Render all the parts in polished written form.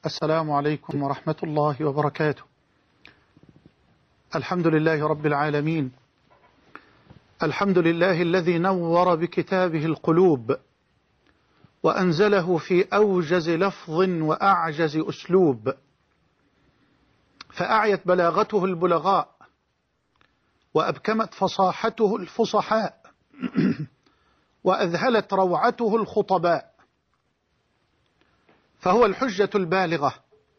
السلام عليكم ورحمة الله وبركاته. الحمد لله رب العالمين، الحمد لله الذي نور بكتابه القلوب وأنزله في أوجز لفظ وأعجز أسلوب، فأعيت بلاغته البلغاء وأبكمت فصاحته الفصحاء وأذهلت روعته الخطباء، فهو الحجة البالغة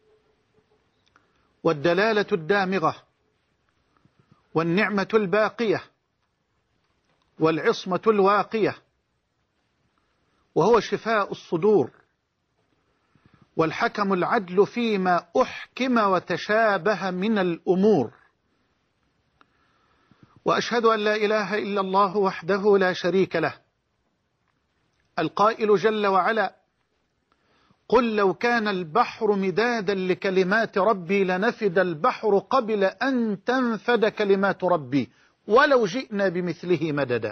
والدلالة الدامغة والنعمة الباقية والعصمة الواقية، وهو شفاء الصدور والحكم العدل فيما أحكم وتشابه من الأمور. وأشهد أن لا إله إلا الله وحده لا شريك له، القائل جل وعلا: قل لو كان البحر مدادا لكلمات ربي لنفد البحر قبل أن تنفد كلمات ربي ولو جئنا بمثله مددا.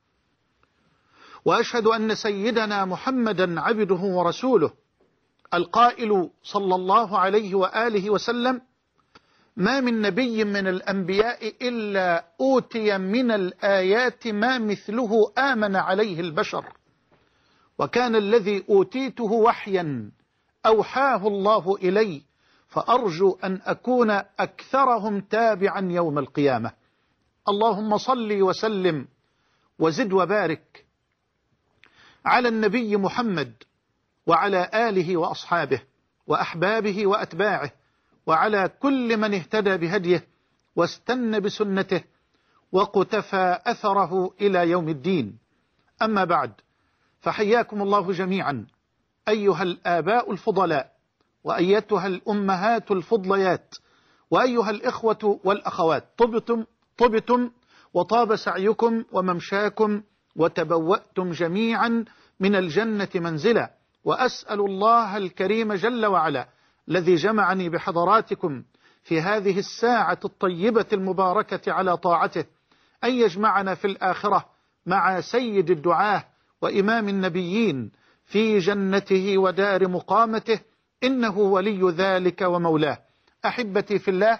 وأشهد أن سيدنا محمدا عبده ورسوله، القائل صلى الله عليه وآله وسلم: ما من نبي من الأنبياء إلا أوتي من الآيات ما مثله آمن عليه البشر، وكان الذي أوتيته وحيا أوحاه الله إلي، فأرجو أن أكون أكثرهم تابعا يوم القيامة. اللهم صل وسلم وزد وبارك على النبي محمد وعلى آله وأصحابه وأحبابه وأتباعه وعلى كل من اهتدى بهديه واستنى بسنته وقتفى أثره إلى يوم الدين. أما بعد، فحياكم الله جميعا أيها الآباء الفضلاء وأيتها الأمهات الفضليات وأيها الإخوة والأخوات، طبتم وطاب سعيكم وممشاكم وتبوأتم جميعا من الجنة منزلا. وأسأل الله الكريم جل وعلا الذي جمعني بحضراتكم في هذه الساعة الطيبة المباركة على طاعته أن يجمعنا في الآخرة مع سيد الدعاة وإمام النبيين في جنته ودار مقامته، إنه ولي ذلك ومولاه. أحبتي في الله،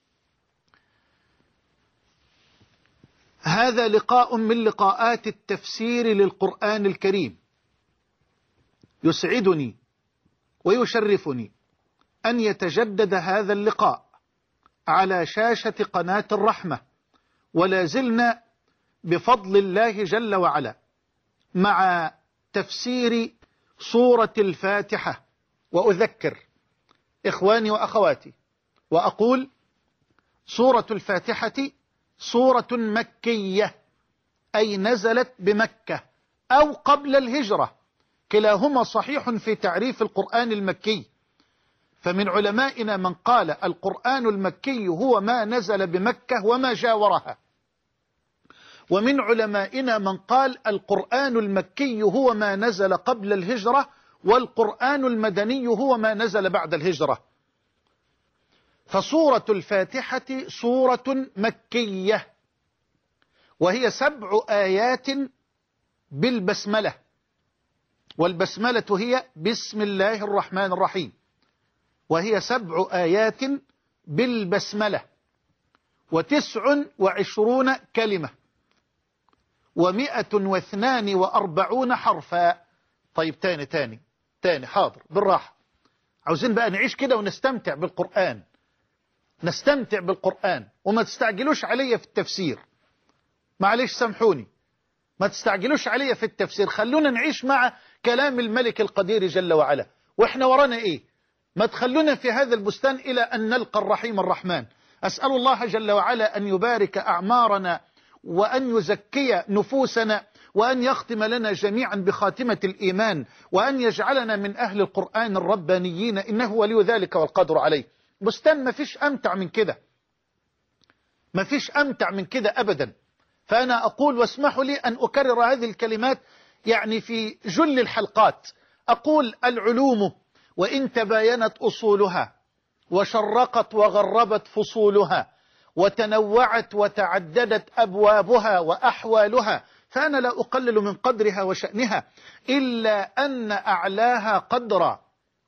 هذا لقاء من لقاءات التفسير للقرآن الكريم. يسعدني ويشرفني أن يتجدد هذا اللقاء على شاشة قناة الرحمة، ولا زلنا بفضل الله جل وعلا مع تفسير سورة الفاتحة. وأذكر إخواني وأخواتي وأقول: سورة الفاتحة سورة مكية، أي نزلت بمكة أو قبل الهجرة، كلاهما صحيح في تعريف القرآن المكي. فمن علمائنا من قال القرآن المكي هو ما نزل بمكة وما جاورها، ومن علمائنا من قال القرآن المكي هو ما نزل قبل الهجرة، والقرآن المدني هو ما نزل بعد الهجرة. فسورة الفاتحة سورة مكية، وهي 7 آيات بالبسملة، والبسملة هي بسم الله الرحمن الرحيم، وهي 7 آيات بالبسملة، 29 كلمة، 142 حرفا. طيب تاني حاضر، بالراحة. عاوزين بقى نعيش كده ونستمتع بالقرآن، نستمتع بالقرآن، وما تستعجلوش عليا في التفسير، معلش سامحوني، ما تستعجلوش عليا في التفسير، خلونا نعيش مع كلام الملك القدير جل وعلا. واحنا ورانا ايه؟ ما تخلونا في هذا البستان إلى أن نلقى الرحيم الرحمن. أسأل الله جل وعلا أن يبارك أعمارنا وأن يزكي نفوسنا وأن يختم لنا جميعا بخاتمة الإيمان، وأن يجعلنا من أهل القرآن الربانيين، إنه ولي ذلك والقدر عليه. بستان ما فيش أمتع من كده، ما فيش أمتع من كده أبدا. فأنا أقول، واسمحوا لي أن أكرر هذه الكلمات يعني في جل الحلقات، أقول: العلوم وإن تباينت أصولها وشرقت وغربت فصولها وتنوعت وتعددت أبوابها وأحوالها، فأنا لا أقلل من قدرها وشأنها، إلا أن أعلاها قدرا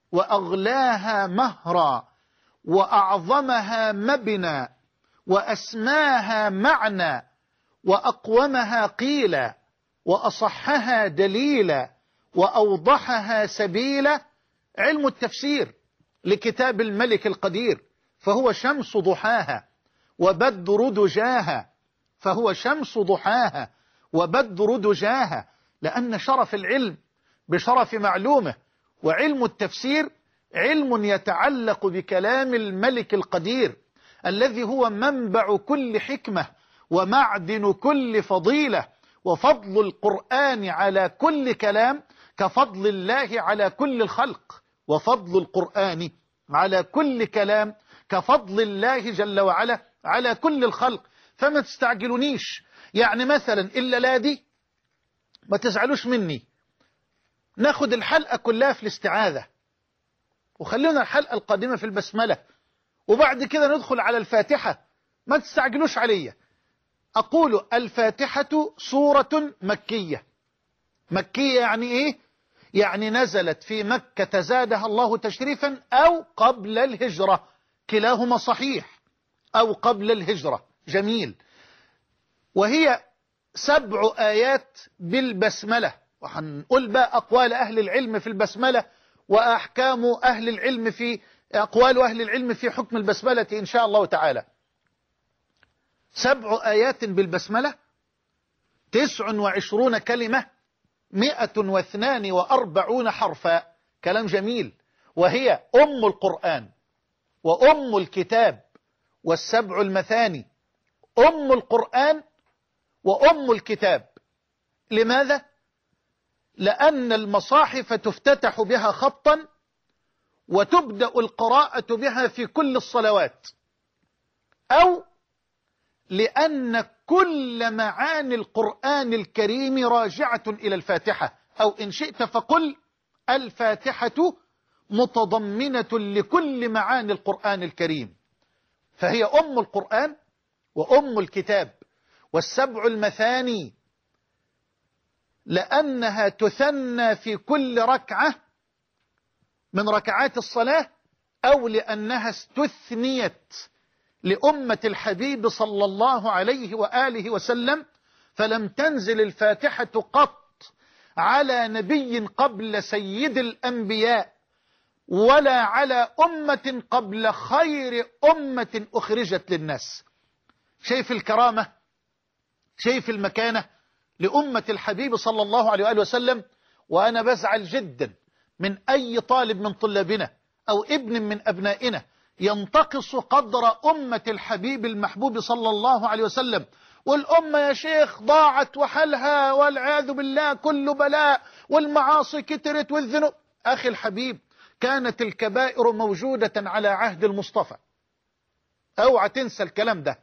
وأغلاها مهرا وأعظمها مبنى وأسماها معنى وأقومها قيلا وأصحها دليلا وأوضحها سبيلا علم التفسير لكتاب الملك القدير، فهو شمس ضحاها وبدر دجاها، فهو شمس ضحاها وبدر دجاها، لأن شرف العلم بشرف معلومه، وعلم التفسير علم يتعلق بكلام الملك القدير الذي هو منبع كل حكمة ومعدن كل فضيلة، وفضل القرآن على كل كلام كفضل الله على كل الخلق، وفضل القرآن على كل كلام كفضل الله جل وعلا على كل الخلق. فما تستعجلونيش، يعني مثلا إلا دي ما تزعلوش مني، ناخد الحلقة كلها في الاستعاذة وخلونا الحلقة القادمة في البسملة، وبعد كده ندخل على الفاتحة. ما تستعجلوش عليا. أقول الفاتحة سورة مكية. مكية يعني إيه؟ يعني نزلت في مكة زادها الله تشريفا أو قبل الهجرة، كلاهما صحيح، أو قبل الهجرة. جميل. وهي 7 آيات بالبسملة، وهنقول بقى أقوال أهل العلم في البسملة وأحكام أهل العلم في أقوال أهل العلم في حكم البسملة إن شاء الله تعالى. 7 آيات بالبسملة، 29 كلمة، 142 حرفا. كلام جميل. وهي أم القرآن وأم الكتاب والسبع المثاني. أم القرآن وأم الكتاب. لماذا؟ لأن المصاحف تفتتح بها خطا وتبدأ القراءة بها في كل الصلوات، أو لأن كل معاني القرآن الكريم راجعة إلى الفاتحة، أو إن شئت فقل الفاتحة متضمنة لكل معاني القرآن الكريم، فهي أم القرآن وأم الكتاب. والسبع المثاني لأنها تثنى في كل ركعة من ركعات الصلاة، أو لأنها استثنيت لأمة الحبيب صلى الله عليه وآله وسلم، فلم تنزل الفاتحة قط على نبي قبل سيد الأنبياء ولا على أمة قبل خير أمة أخرجت للناس. شايف الكرامة، شايف المكانة لأمة الحبيب صلى الله عليه وآله وسلم. وأنا بزعل جدا من أي طالب من طلابنا أو ابن من أبنائنا ينتقص قدر أمة الحبيب المحبوب صلى الله عليه وسلم. والأمة يا شيخ ضاعت وحلها والعياذ بالله، كل بلاء، والمعاصي كترت والذنوب. أخي الحبيب، كانت الكبائر موجودة على عهد المصطفى، اوعى تنسى الكلام ده.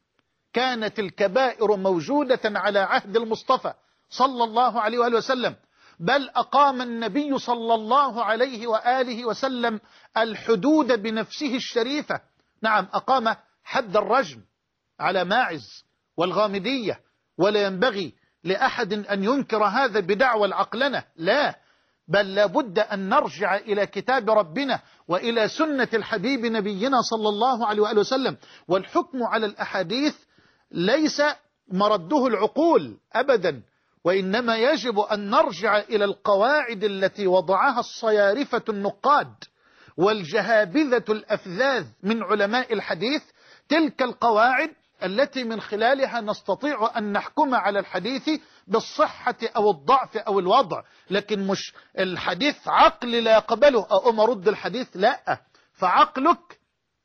كانت الكبائر موجودة على عهد المصطفى صلى الله عليه وآله وسلم، بل أقام النبي صلى الله عليه وآله وسلم الحدود بنفسه الشريفة. نعم، أقام حد الرجم على ماعز والغامدية، ولا ينبغي لأحد أن ينكر هذا بدعوى العقلنة، لا، بل لابد أن نرجع إلى كتاب ربنا وإلى سنة الحبيب نبينا صلى الله عليه وآله وسلم. والحكم على الأحاديث ليس مرده العقول أبدا، وإنما يجب أن نرجع إلى القواعد التي وضعها الصيارفة النقاد والجهابذة الأفذاذ من علماء الحديث. تلك القواعد التي من خلالها نستطيع أن نحكم على الحديث بالصحة أو الضعف أو الوضع، لكن مش الحديث عقل لا يقبله أقوم أرد الحديث، لا، فعقلك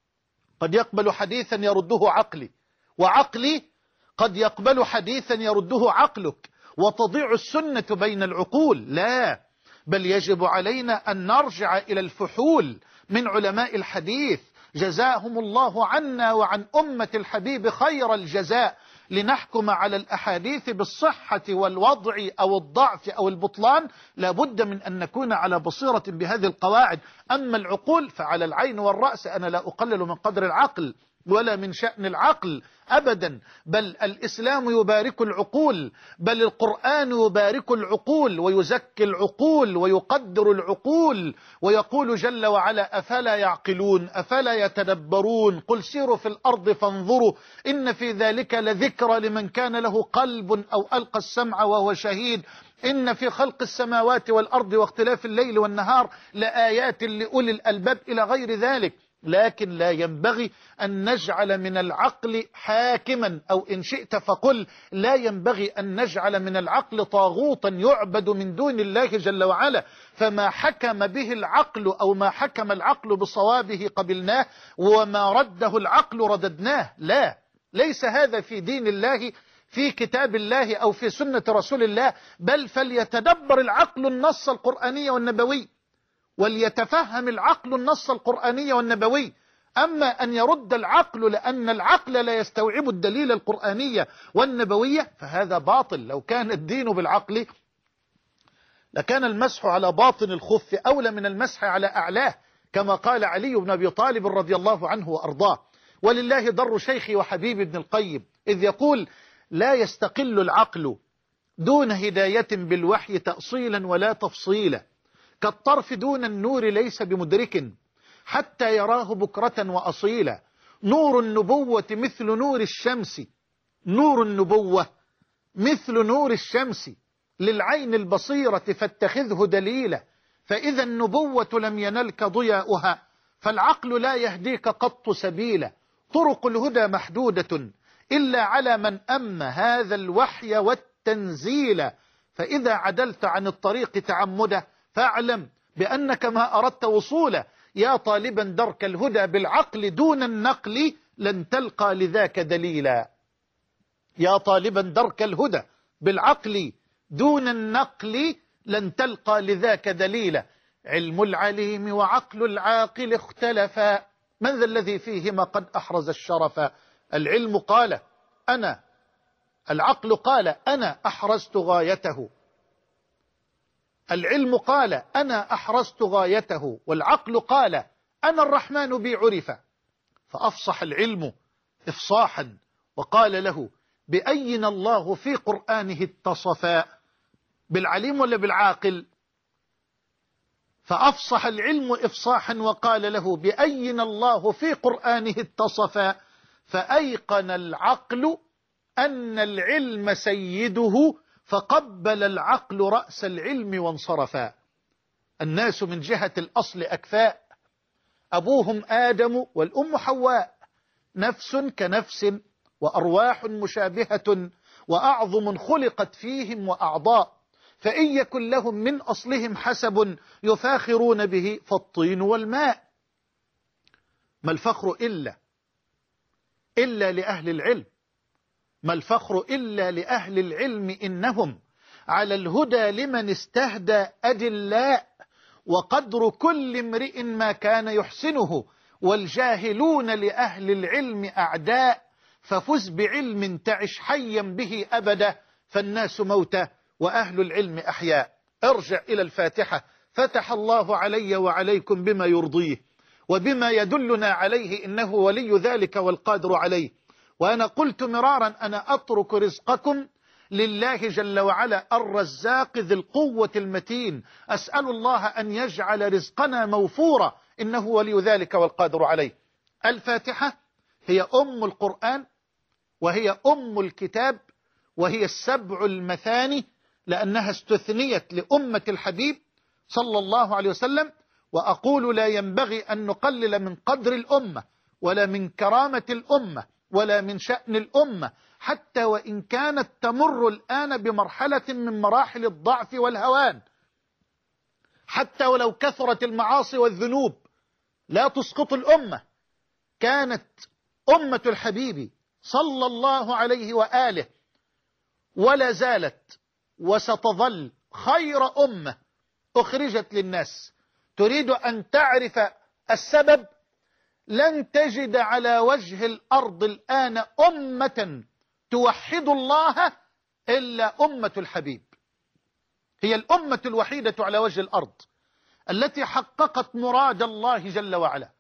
قد يقبل حديثا يرده عقلي، وعقلي قد يقبل حديثا يرده عقلك، وتضيع السنة بين العقول. لا، بل يجب علينا أن نرجع إلى الفحول من علماء الحديث جزاهم الله عنا وعن أمة الحبيب خير الجزاء، لنحكم على الأحاديث بالصحة والوضع أو الضعف أو البطلان. لابد من أن نكون على بصيرة بهذه القواعد. أما العقول فعلى العين والرأس، أنا لا أقلل من قدر العقل، ولا من شأن العقل أبدا، بل الإسلام يبارك العقول، بل القرآن يبارك العقول ويزكي العقول ويقدر العقول، ويقول جل وعلا: أفلا يعقلون أفلا يتدبرون قل سيروا في الأرض فانظروا إن في ذلك لذكرى لمن كان له قلب أو ألقى السمع وهو شهيد إن في خلق السماوات والأرض واختلاف الليل والنهار لآيات لأولي الألباب إلى غير ذلك. لكن لا ينبغي أن نجعل من العقل حاكما، أو إن شئت فقل لا ينبغي أن نجعل من العقل طاغوتا يعبد من دون الله جل وعلا. فما حكم به العقل أو ما حكم العقل بصوابه قبلناه، وما رده العقل رددناه. لا، ليس هذا في دين الله في كتاب الله أو في سنة رسول الله، بل فليتدبر العقل النص القرآني والنبوي، وليتفهم العقل النص القرآني والنبوي. أما أن يرد العقل لأن العقل لا يستوعب الدليل القرآني والنبوي فهذا باطل. لو كان الدين بالعقل لكان المسح على باطن الخف أولى من المسح على أعلاه، كما قال علي بن أبي طالب رضي الله عنه وأرضاه. ولله در شيخي وحبيبي ابن القيم إذ يقول: لا يستقل العقل دون هداية بالوحي تأصيلا ولا تفصيلا، كالطرف دون النور ليس بمدرك حتى يراه بكرة وأصيلا. نور النبوة مثل نور الشمس، نور النبوة مثل نور الشمس للعين البصيرة فاتخذه دليلا، فإذا النبوة لم ينلك ضياؤها فالعقل لا يهديك قط سبيلا. طرق الهدى محدودة إلا على من أم هذا الوحي والتنزيل، فإذا عدلت عن الطريق تعمده فاعلم بأنك ما أردت وصولا. يا طالبا درك الهدى بالعقل دون النقل لن تلقى لذاك دليلا. يا طالبا درك الهدى بالعقل دون النقل لن تلقى لذاك دليلا. علم العليم وعقل العاقل اختلفا، من ذا الذي فيهما قد أحرز الشرفا؟ العلم قال أنا، العقل قال أنا أحرزت غايته. العلم قال أنا أحرزت غايته، والعقل قال أنا الرحمن بي عرف. فأفصح العلم إفصاحا وقال له: بأين الله في قرآنه اتصفا؟ بالعليم ولا بالعاقل؟ فأفصح العلم إفصاحا وقال له: بأين الله في قرآنه اتصفا؟ فأيقن العقل أن العلم سيده فقبل العقل رأس العلم وانصرفا. الناس من جهة الأصل أكفاء، أبوهم آدم والأم حواء، نفس كنفس وأرواح مشابهة وأعظم خلقت فيهم وأعضاء، فإن يكن لهم من أصلهم حسب يفاخرون به فالطين والماء. ما الفخر إلا لأهل العلم، ما الفخر إلا لأهل العلم، إنهم على الهدى لمن استهدى أدلاء، وقدر كل امرئ ما كان يحسنه، والجاهلون لأهل العلم أعداء، ففز بعلم تعش حيا به أبدا، فالناس موتى وأهل العلم أحياء. ارجع إلى الفاتحة، فتح الله علي وعليكم بما يرضيه وبما يدلنا عليه، إنه ولي ذلك والقادر عليه. وأنا قلت مرارا: أنا أترك رزقكم لله جل وعلا الرزاق ذي القوة المتين، أسأل الله أن يجعل رزقنا موفورا، إنه ولي ذلك والقادر عليه. الفاتحة هي أم القرآن، وهي أم الكتاب، وهي السبع المثاني، لأنها استثنيت لأمة الحبيب صلى الله عليه وسلم. وأقول لا ينبغي أن نقلل من قدر الأمة ولا من كرامة الأمة ولا من شأن الأمة، حتى وإن كانت تمر الآن بمرحلة من مراحل الضعف والهوان، حتى ولو كثرت المعاصي والذنوب لا تسقط الأمة. كانت أمة الحبيب صلى الله عليه وآله ولا زالت وستظل خير أمة أخرجت للناس. تريد أن تعرف السبب؟ لن تجد على وجه الأرض الآن أمة توحد الله إلا أمة الحبيب. هي الأمة الوحيدة على وجه الأرض التي حققت مراد الله جل وعلا،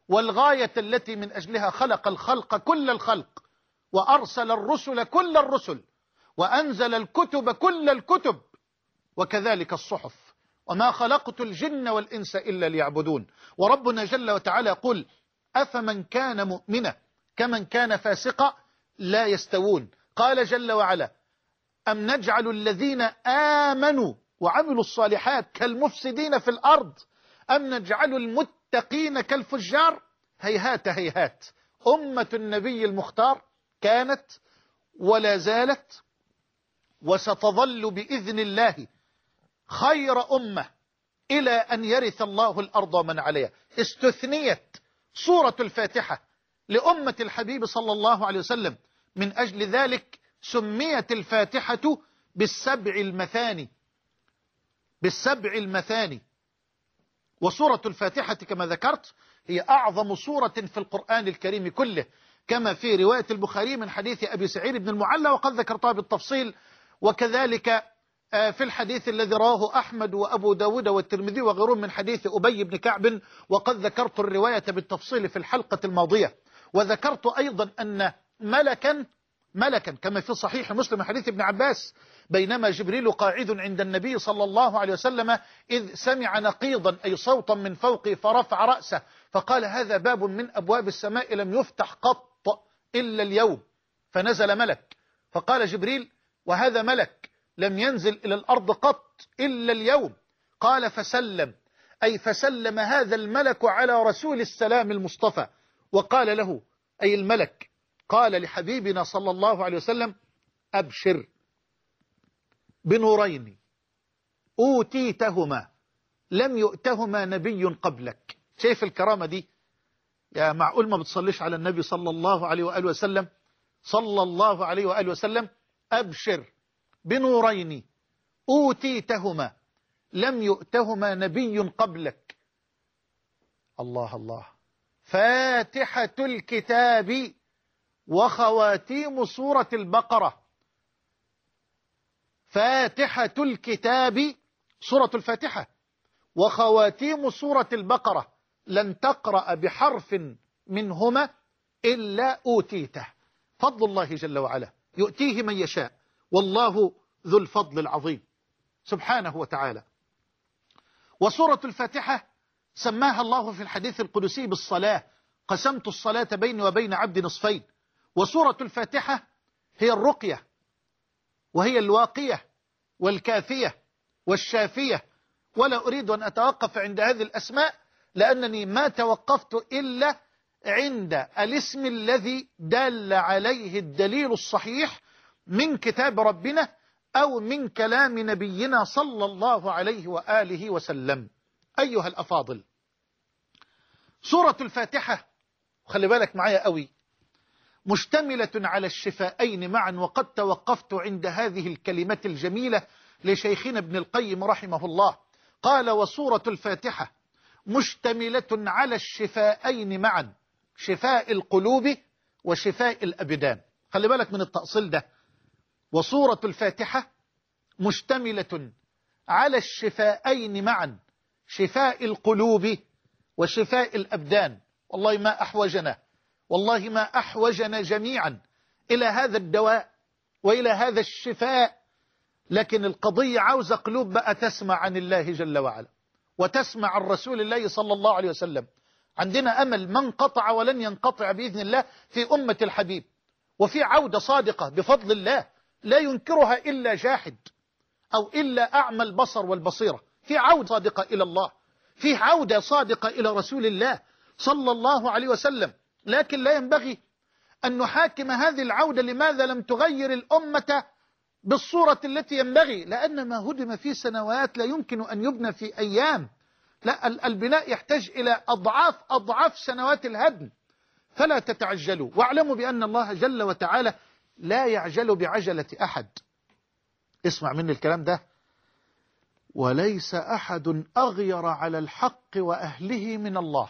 والغاية التي من أجلها خلق الخلق كل الخلق، وأرسل الرسل كل الرسل، وأنزل الكتب كل الكتب، وكذلك الصحف. وما خلقت الجن والإنس إلا ليعبدون. وربنا جل وتعالى يقول: أفمن كان مؤمنا كمن كان فاسقا لا يستوون. قال جل وعلا: أم نجعل الذين آمنوا وعملوا الصالحات كالمفسدين في الأرض أم نجعل المتقين كالفجار. هيهات هيهات. أمة النبي المختار كانت ولا زالت وستظل بإذن الله خير أمة إلى أن يرث الله الأرض ومن عليها. استثنيت سورة الفاتحة لأمة الحبيب صلى الله عليه وسلم، من أجل ذلك سميت الفاتحة بالسبع المثاني، بالسبع المثاني. وسورة الفاتحة كما ذكرت هي أعظم سورة في القرآن الكريم كله، كما في رواية البخاري من حديث أبي سعيد بن المعلى، وقد ذكرتها بالتفصيل، وكذلك في الحديث الذي رواه أحمد وأبو داود والترمذي وغيرهم من حديث أبي بن كعب، وقد ذكرت الرواية بالتفصيل في الحلقة الماضية. وذكرت أيضا أن ملكا كما في صحيح مسلم حديث ابن عباس، بينما جبريل قاعد عند النبي صلى الله عليه وسلم إذ سمع نقيضا أي صوتا من فوقه فرفع رأسه فقال: هذا باب من أبواب السماء لم يفتح قط إلا اليوم. فنزل ملك فقال جبريل: وهذا ملك لم ينزل إلى الأرض قط إلا اليوم. قال: فسلم، أي فسلم هذا الملك على رسول السلام المصطفى، وقال له أي الملك، قال لحبيبنا صلى الله عليه وسلم: أبشر بنورين أوتيتهما لم يؤتهما نبي قبلك. شايف الكرامة دي؟ يا معقول ما بتصليش على النبي صلى الله عليه وآله وسلم؟ صلى الله عليه وآله وسلم: أبشر بنورين أوتيتهما لم يؤتهما نبي قبلك. الله الله. فاتحة الكتاب وخواتيم سورة البقرة. فاتحة الكتاب سورة الفاتحة وخواتيم سورة البقرة لن تقرأ بحرف منهما إلا أوتيته. فضل الله جل وعلا يؤتيه من يشاء، والله ذو الفضل العظيم سبحانه وتعالى. وسورة الفاتحة سماها الله في الحديث القدسي بالصلاة: قسمت الصلاة بيني وبين عبد نصفين. وسورة الفاتحة هي الرقية، وهي الواقية والكافية والشافية. ولا أريد أن أتوقف عند هذه الأسماء، لأنني ما توقفت إلا عند الاسم الذي دل عليه الدليل الصحيح من كتاب ربنا أو من كلام نبينا صلى الله عليه وآله وسلم. أيها الأفاضل، سورة الفاتحة خلي بالك معايا قوي، مشتملة على الشفائين معا. وقد توقفت عند هذه الكلمة الجميلة لشيخنا ابن القيم رحمه الله، قال: وسورة الفاتحة مشتملة على الشفائين معا، شفاء القلوب وشفاء الأبدان. خلي بالك من التأصيل ده. وسورة الفاتحة مشتملة على الشفائين معا، شفاء القلوب وشفاء الأبدان. والله ما أحوجنا جميعا إلى هذا الدواء وإلى هذا الشفاء. لكن القضية عاوزة قلوب بقى تسمع عن الله جل وعلا وتسمع عن رسول الله صلى الله عليه وسلم. عندنا أمل ما انقطع ولن ينقطع بإذن الله في أمة الحبيب، وفي عودة صادقة بفضل الله لا ينكرها إلا جاحد أو إلا أعمى البصر والبصيرة. في عودة صادقة إلى الله، في عودة صادقة إلى رسول الله صلى الله عليه وسلم. لكن لا ينبغي أن نحاكم هذه العودة. لماذا لم تغير الأمة بالصورة التي ينبغي؟ لأن ما هدم في سنوات لا يمكن أن يبنى في أيام. لا، البناء يحتاج إلى أضعاف سنوات الهدم. فلا تتعجلوا، واعلموا بأن الله جل وتعالى لا يعجل بعجلة أحد. اسمع مني الكلام ده: وليس أحد أغير على الحق وأهله من الله.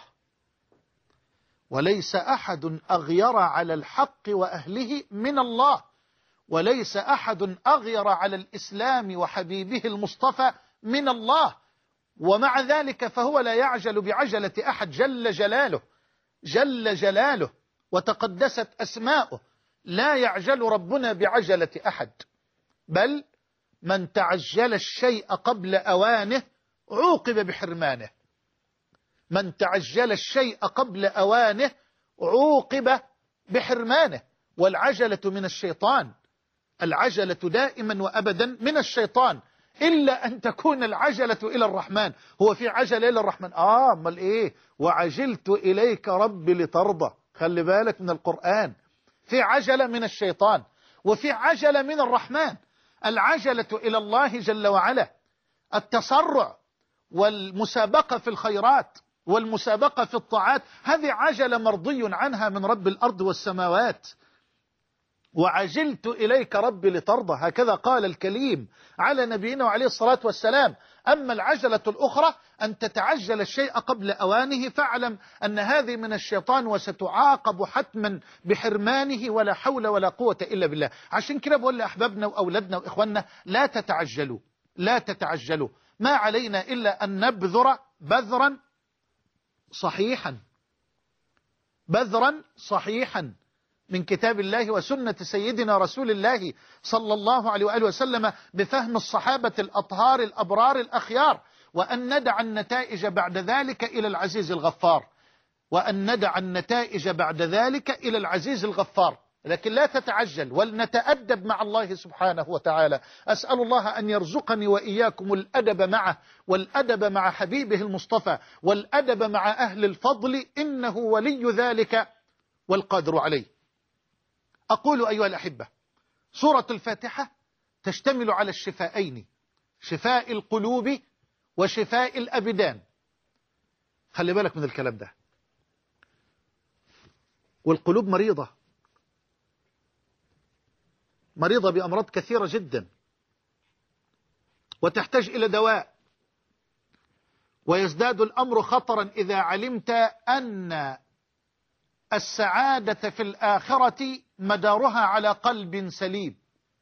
وليس أحد أغير على الحق وأهله من الله. وليس أحد أغير على الإسلام وحبيبه المصطفى من الله. ومع ذلك فهو لا يعجل بعجلة أحد جل جلاله. جل جلاله وتقدست أسماؤه لا يعجل ربنا بعجلة أحد، بل من تعجل الشيء قبل أوانه عوقب بحرمانه. من تعجل الشيء قبل أوانه عوقب بحرمانه. والعجلة من الشيطان، العجلة دائما وأبدا من الشيطان، إلا أن تكون العجلة إلى الرحمن. هو في عجلة إلى الرحمن؟ أمال إيه؟ وعجلت إليك ربي لترضى. خلي بالك من القرآن، في عجلة من الشيطان وفي عجلة من الرحمن. العجلة إلى الله جل وعلا، التسرع والمسابقة في الخيرات والمسابقة في الطاعات، هذه عجلة مرضي عنها من رب الأرض والسماوات. وعجلت إليك ربي لترضى، هكذا قال الكليم على نبينا وعليه الصلاة والسلام. أما العجلة الأخرى أن تتعجل الشيء قبل أوانه، فاعلم أن هذه من الشيطان وستعاقب حتما بحرمانه، ولا حول ولا قوة إلا بالله. عشان كده بقول لأحبابنا وأولادنا وإخواننا لا تتعجلوا، لا تتعجلوا. ما علينا إلا أن نبذر بذرا صحيحا، بذرا صحيحا من كتاب الله وسنة سيدنا رسول الله صلى الله عليه وآله وسلم، بفهم الصحابة الأطهار الأبرار الأخيار، وأن ندع النتائج بعد ذلك إلى العزيز الغفار، وأن ندع النتائج بعد ذلك إلى العزيز الغفار. لكن لا تتعجل، ولنتأدب مع الله سبحانه وتعالى. أسأل الله أن يرزقني وإياكم الأدب معه، والأدب مع حبيبه المصطفى، والأدب مع أهل الفضل، إنه ولي ذلك والقادر عليه. أقول أيها الأحبة، سورة الفاتحة تشتمل على الشفاءين، شفاء القلوب وشفاء الأبدان. خلي بالك من الكلام ده. والقلوب مريضة، مريضة بأمراض كثيرة جدا، وتحتاج إلى دواء. ويزداد الأمر خطرا إذا علمت أن السعادة في الآخرة مدارها على قلب سليم.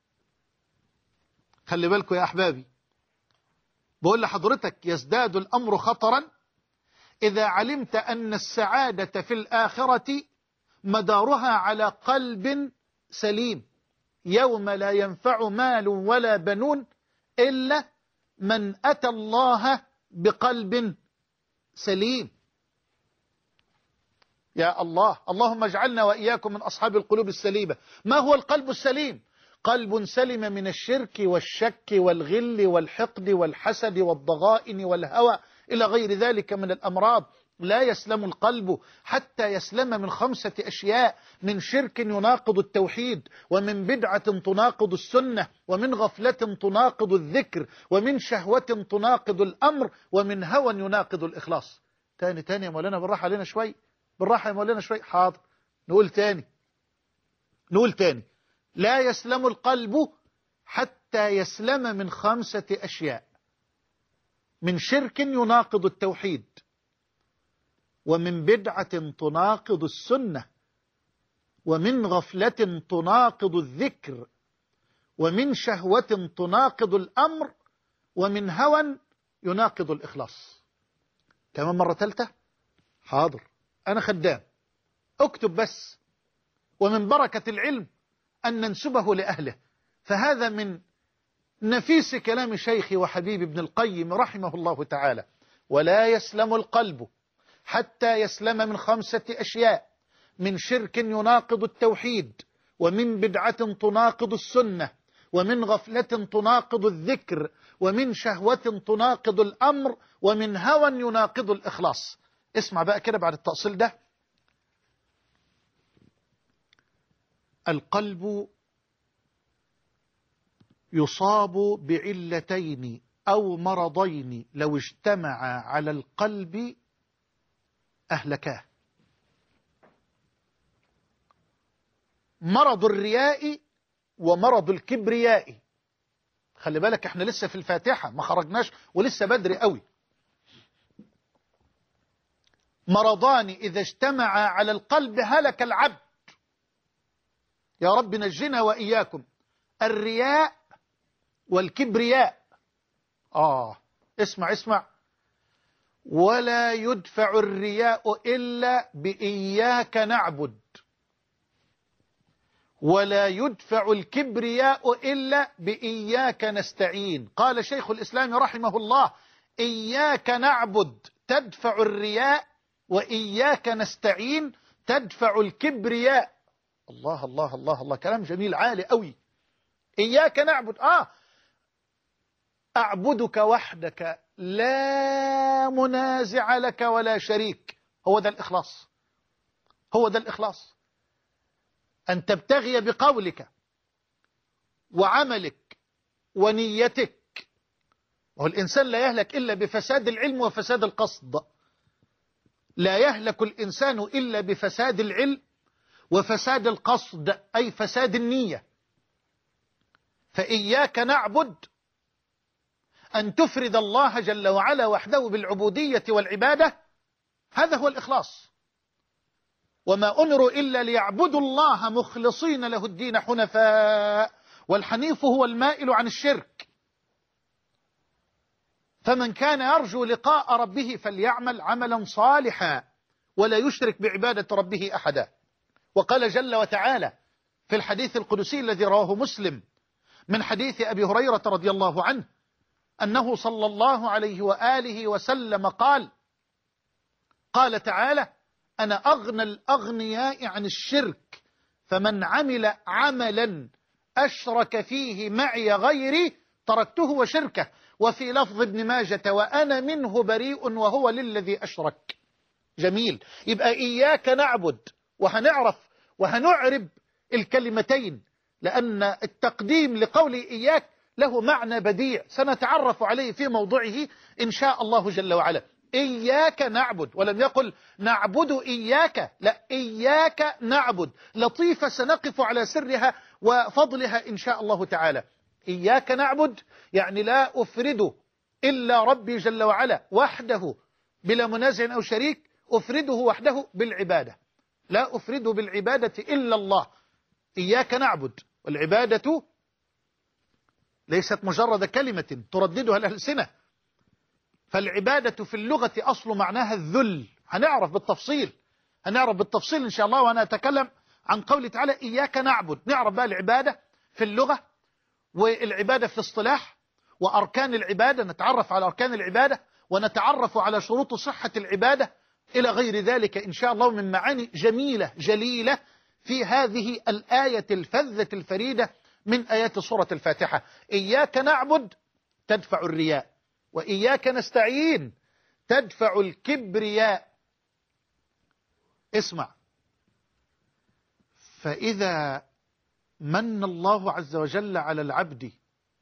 خلي بالكم يا أحبابي، بقول لحضرتك يزداد الأمر خطرا إذا علمت أن السعادة في الآخرة مدارها على قلب سليم. يوم لا ينفع مال ولا بنون إلا من أتى الله بقلب سليم. يا الله، اللهم اجعلنا وإياكم من أصحاب القلوب السليمة. ما هو القلب السليم؟ قلب سلم من الشرك والشك والغل والحقد والحسد والضغائن والهوى إلى غير ذلك من الأمراض. لا يسلم القلب حتى يسلم من 5 أشياء: من شرك يناقض التوحيد، ومن بدعة تناقض السنة، ومن غفلة تناقض الذكر، ومن شهوة تناقض الأمر، ومن هوى يناقض الإخلاص. تاني يا مولانا، بالراحة علينا شوي، بالراحة يا مولانا شوي. حاضر، نقول تاني. لا يسلم القلب حتى يسلم من 5 أشياء: من شرك يناقض التوحيد، ومن بدعة تناقض السنة، ومن غفلة تناقض الذكر، ومن شهوة تناقض الأمر، ومن هوى يناقض الإخلاص. كمان مرة ثالثة. حاضر، أنا خدام، اكتب بس. ومن بركة العلم أن ننسبه لأهله، فهذا من نفيس كلام شيخي وحبيبي ابن القيم رحمه الله تعالى. ولا يسلم القلب حتى يسلم من 5 أشياء: من شرك يناقض التوحيد، ومن بدعة تناقض السنة، ومن غفلة تناقض الذكر، ومن شهوة تناقض الأمر، ومن هوى يناقض الإخلاص. اسمع بقى كده بعد التأصيل ده. القلب يصاب بعلتين أو مرضين لو اجتمعا على القلب أهلكاه: مرض الرياء ومرض الكبرياء. خلي بالك احنا لسه في الفاتحة، ما خرجناش ولسه بدري قوي. مرضان إذا اجتمعا على القلب هلك العبد. يا رب نجنا وإياكم. الرياء والكبرياء. اسمع. ولا يدفع الرياء إلا بإياك نعبد، ولا يدفع الكبرياء إلا بإياك نستعين. قال شيخ الإسلام رحمه الله: إياك نعبد تدفع الرياء، وإياك نستعين تدفع الكبرياء. الله الله الله الله، كلام جميل عالي قوي. إياك نعبد، أعبدك وحدك لا منازع لك ولا شريك. هو ده الإخلاص، هو ده الإخلاص، أن تبتغي بقولك وعملك ونيتك. والإنسان لا يهلك إلا بفساد العلم وفساد القصد، لا يهلك الإنسان إلا بفساد العلم وفساد القصد، أي فساد النية. فإياك نعبد أن تفرد الله جل وعلا وحده بالعبودية والعبادة، هذا هو الإخلاص. وما أمروا إلا ليعبدوا الله مخلصين له الدين حنفاء، والحنيف هو المائل عن الشرك. فمن كان يرجو لقاء ربه فليعمل عملا صالحا ولا يشرك بعبادة ربه أحدا. وقال جل وتعالى في الحديث القدسي الذي رواه مسلم من حديث أبي هريرة رضي الله عنه أنه صلى الله عليه وآله وسلم قال تعالى: أنا أغنى الأغنياء عن الشرك، فمن عمل عملا أشرك فيه معي غيري تركته وشركه. وفي لفظ ابن ماجة: وأنا منه بريء وهو للذي أشرك. جميل. يبقى إياك نعبد، وهنعرف وهنعرب الكلمتين، لأن التقديم لقول إياك له معنى بديع سنتعرف عليه في موضعه إن شاء الله جل وعلا. إياك نعبد، ولم يقل نعبد إياك، لا، إياك نعبد. لطيفة سنقف على سرها وفضلها إن شاء الله تعالى. إياك نعبد يعني لا أفرد إلا ربي جل وعلا وحده بلا منازع أو شريك، أفرده وحده بالعبادة، لا أفرد بالعبادة إلا الله. إياك نعبد، والعبادة ليست مجرد كلمة ترددها الألسنة، فالعبادة في اللغة أصل معناها الذل. هنعرف بالتفصيل إن شاء الله، وأنا أتكلم عن قوله تعالى إياك نعبد. نعرف بقى العبادة في اللغة، والعبادة في الاصطلاح، وأركان العبادة، نتعرف على أركان العبادة، ونتعرف على شروط صحة العبادة إلى غير ذلك إن شاء الله من معاني جميلة جليلة في هذه الآية الفذة الفريدة من آيات سورة الفاتحة. إياك نعبد تدفع الرياء، وإياك نستعين تدفع الكبرياء. اسمع، فإذا من الله عز وجل على العبد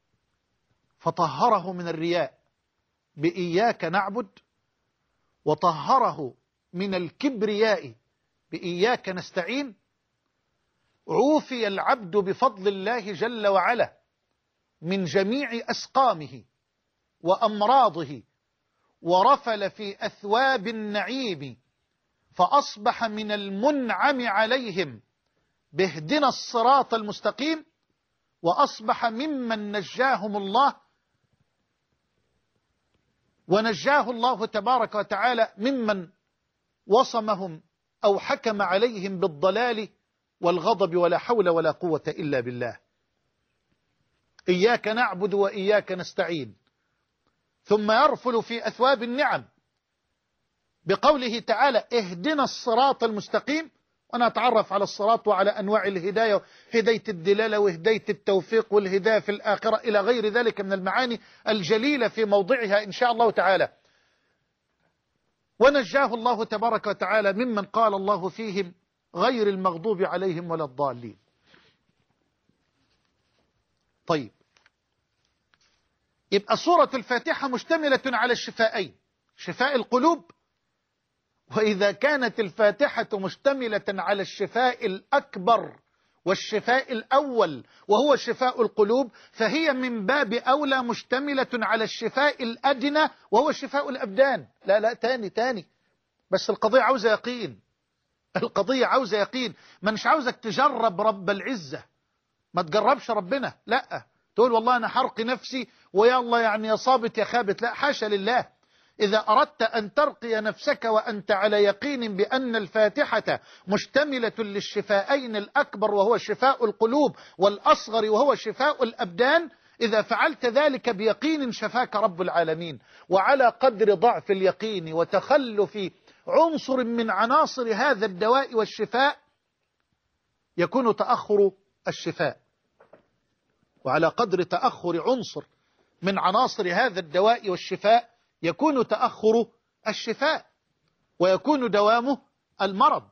فطهره من الرياء بإياك نعبد، وطهره من الكبرياء بإياك نستعين، عوفي العبد بفضل الله جل وعلا من جميع أسقامه وأمراضه، ورفل في أثواب النعيم، فأصبح من المنعم عليهم باهدنا الصراط المستقيم، وأصبح ممن نجاهم الله، ونجاه الله تبارك وتعالى ممن وصمهم أو حكم عليهم بالضلال والغضب، ولا حول ولا قوة إلا بالله. إياك نعبد وإياك نستعين، ثم يرفل في أثواب النعم بقوله تعالى اهدنا الصراط المستقيم. ونتعرف على الصراط وعلى أنواع الهداية، هداية الدلالة وهداية التوفيق والهداية في الآخرة إلى غير ذلك من المعاني الجليلة في موضعها إن شاء الله تعالى. ونجاه الله تبارك وتعالى ممن قال الله فيهم غير المغضوب عليهم ولا الضالين. طيب، يبقى سورة الفاتحة مشتملة على الشفائين، شفاء القلوب. وإذا كانت الفاتحة مشتملة على الشفاء الأكبر والشفاء الأول وهو شفاء القلوب، فهي من باب أولى مشتملة على الشفاء الأدنى وهو شفاء الأبدان. لا تاني، بس القضية عاوزة يقين، القضية عاوزة يقين. ما مش عاوزك تجرب رب العزة، ما تجربش ربنا، لا تقول والله أنا حرق نفسي ويا الله يعني يا صابت يا خابت، لا، حاشا لله. إذا أردت أن ترقي نفسك وأنت على يقين بأن الفاتحة مشتملة للشفاءين الأكبر وهو شفاء القلوب، والأصغر وهو شفاء الأبدان، إذا فعلت ذلك بيقين شفاك رب العالمين. وعلى قدر ضعف اليقين وتخلف عنصر من عناصر هذا الدواء والشفاء يكون تأخر الشفاء، وعلى قدر تأخر عنصر من عناصر هذا الدواء والشفاء يكون تأخر الشفاء ويكون دوامه المرض.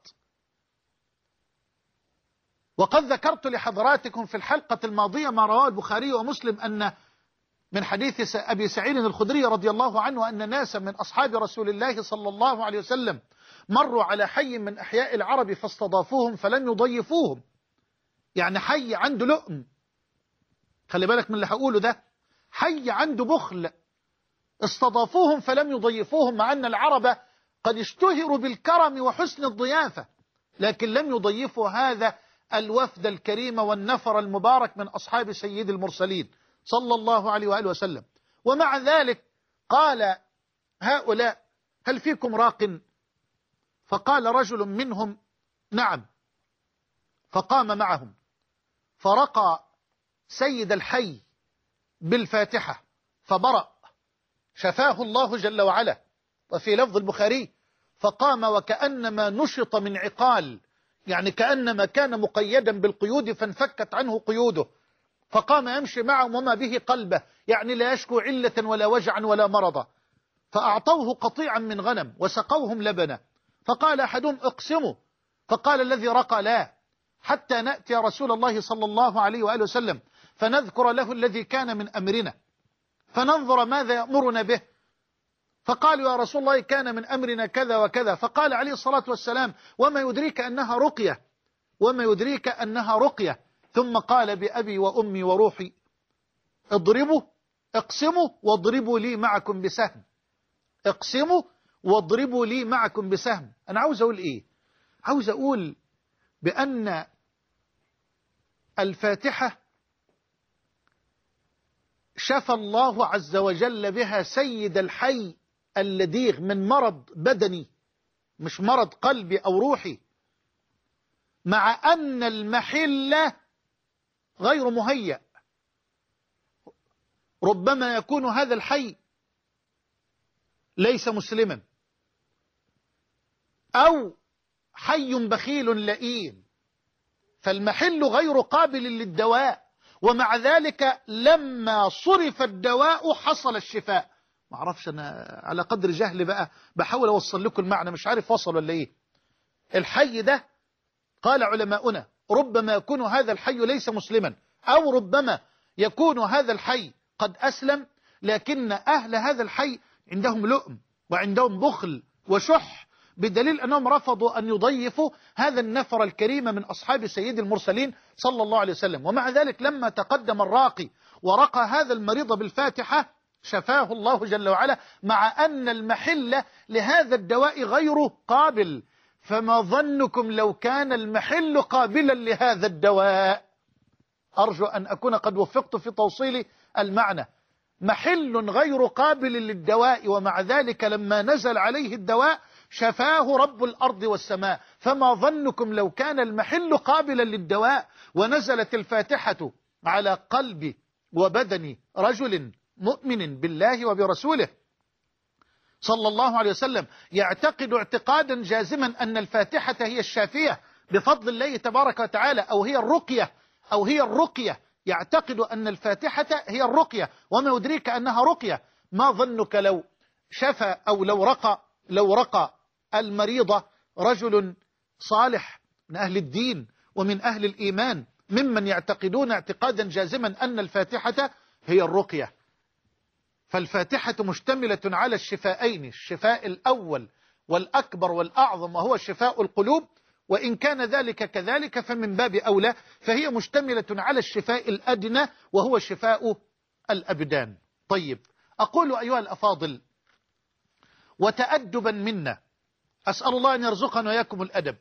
وقد ذكرت لحضراتكم في الحلقة الماضية ما رواه البخاري ومسلم أن من حديث أبي سعيد الخدري رضي الله عنه أن ناسا من أصحاب رسول الله صلى الله عليه وسلم مروا على حي من أحياء العرب فاستضافوهم فلم يضيفوهم. يعني حي عنده لؤم، خلي بالك من اللي هقوله ده، حي عنده بخل، استضافوهم فلم يضيفوهم، مع أن العرب قد اشتهروا بالكرم وحسن الضيافة، لكن لم يضيفوا هذا الوفد الكريم والنفر المبارك من أصحاب سيد المرسلين صلى الله عليه وآله وسلم. ومع ذلك قال هؤلاء: هل فيكم راق؟ فقال رجل منهم: نعم. فقام معهم فرقى سيد الحي بالفاتحة فبرأ، شفاه الله جل وعلا. وفي لفظ البخاري: فقام وكأنما نشط من عقال، يعني كأنما كان مقيدا بالقيود فانفكت عنه قيوده، فقام يمشي معهم وما به قلبه، يعني لا يشكو علة ولا وجعا ولا مرضا. فأعطوه قطيعا من غنم وسقوهم لبنا، فقال أحدهم: اقسموا. فقال الذي رقى: لا، حتى نأتي رسول الله صلى الله عليه وآله وسلم فنذكر له الذي كان من أمرنا فننظر ماذا يأمرنا به. فقالوا: يا رسول الله كان من أمرنا كذا وكذا. فقال عليه الصلاة والسلام: وما يدريك أنها رقية، وما يدريك أنها رقية. ثم قال: بأبي وأمي وروحي اضربوا، اقسموا واضربوا لي معكم بسهم، اقسموا واضربوا لي معكم بسهم. أنا عاوز أقول إيه؟ عاوز أقول بأن الفاتحة شفى الله عز وجل بها سيد الحي اللديغ من مرض بدني، مش مرض قلبي أو روحي، مع أن المحل غير مهيأ. ربما يكون هذا الحي ليس مسلما، أو حي بخيل لئيم، فالمحل غير قابل للدواء، ومع ذلك لما صرف الدواء حصل الشفاء. ما اعرفش، أنا على قدر جهل بقى بحاول أوصل لكم المعنى، مش عارف وصل ولا إيه. الحي ده قال علماؤنا ربما يكون هذا الحي ليس مسلما، أو ربما يكون هذا الحي قد أسلم، لكن أهل هذا الحي عندهم لؤم وعندهم بخل وشح، بدليل أنهم رفضوا أن يضيفوا هذا النفر الكريم من أصحاب سيد المرسلين صلى الله عليه وسلم. ومع ذلك لما تقدم الراقي ورقى هذا المريض بالفاتحة شفاه الله جل وعلا، مع أن المحل لهذا الدواء غير قابل. فما ظنكم لو كان المحل قابلا لهذا الدواء؟ أرجو أن أكون قد وفقت في توصيل المعنى. محل غير قابل للدواء، ومع ذلك لما نزل عليه الدواء شفاه رب الأرض والسماء. فما ظنكم لو كان المحل قابلا للدواء ونزلت الفاتحة على قلب وبدن رجل مؤمن بالله وبرسوله صلى الله عليه وسلم، يعتقد اعتقادا جازما أن الفاتحة هي الشافية بفضل الله تبارك وتعالى، أو هي الرقية، يعتقد أن الفاتحة هي الرقية، وما يدريك أنها رقية. ما ظنك لو شفى أو لو رقى المريض رجل صالح من أهل الدين ومن أهل الإيمان، ممن يعتقدون اعتقادا جازما أن الفاتحة هي الرقية. فالفاتحة مشتملة على الشفاءين، الشفاء الأول والأكبر والأعظم وهو شفاء القلوب، وإن كان ذلك كذلك فمن باب أولى فهي مشتملة على الشفاء الأدنى وهو شفاء الأبدان. طيب، أقول أيها الأفاضل وتأدبا منا، أسأل الله أن يرزقنا وإياكم الأدب،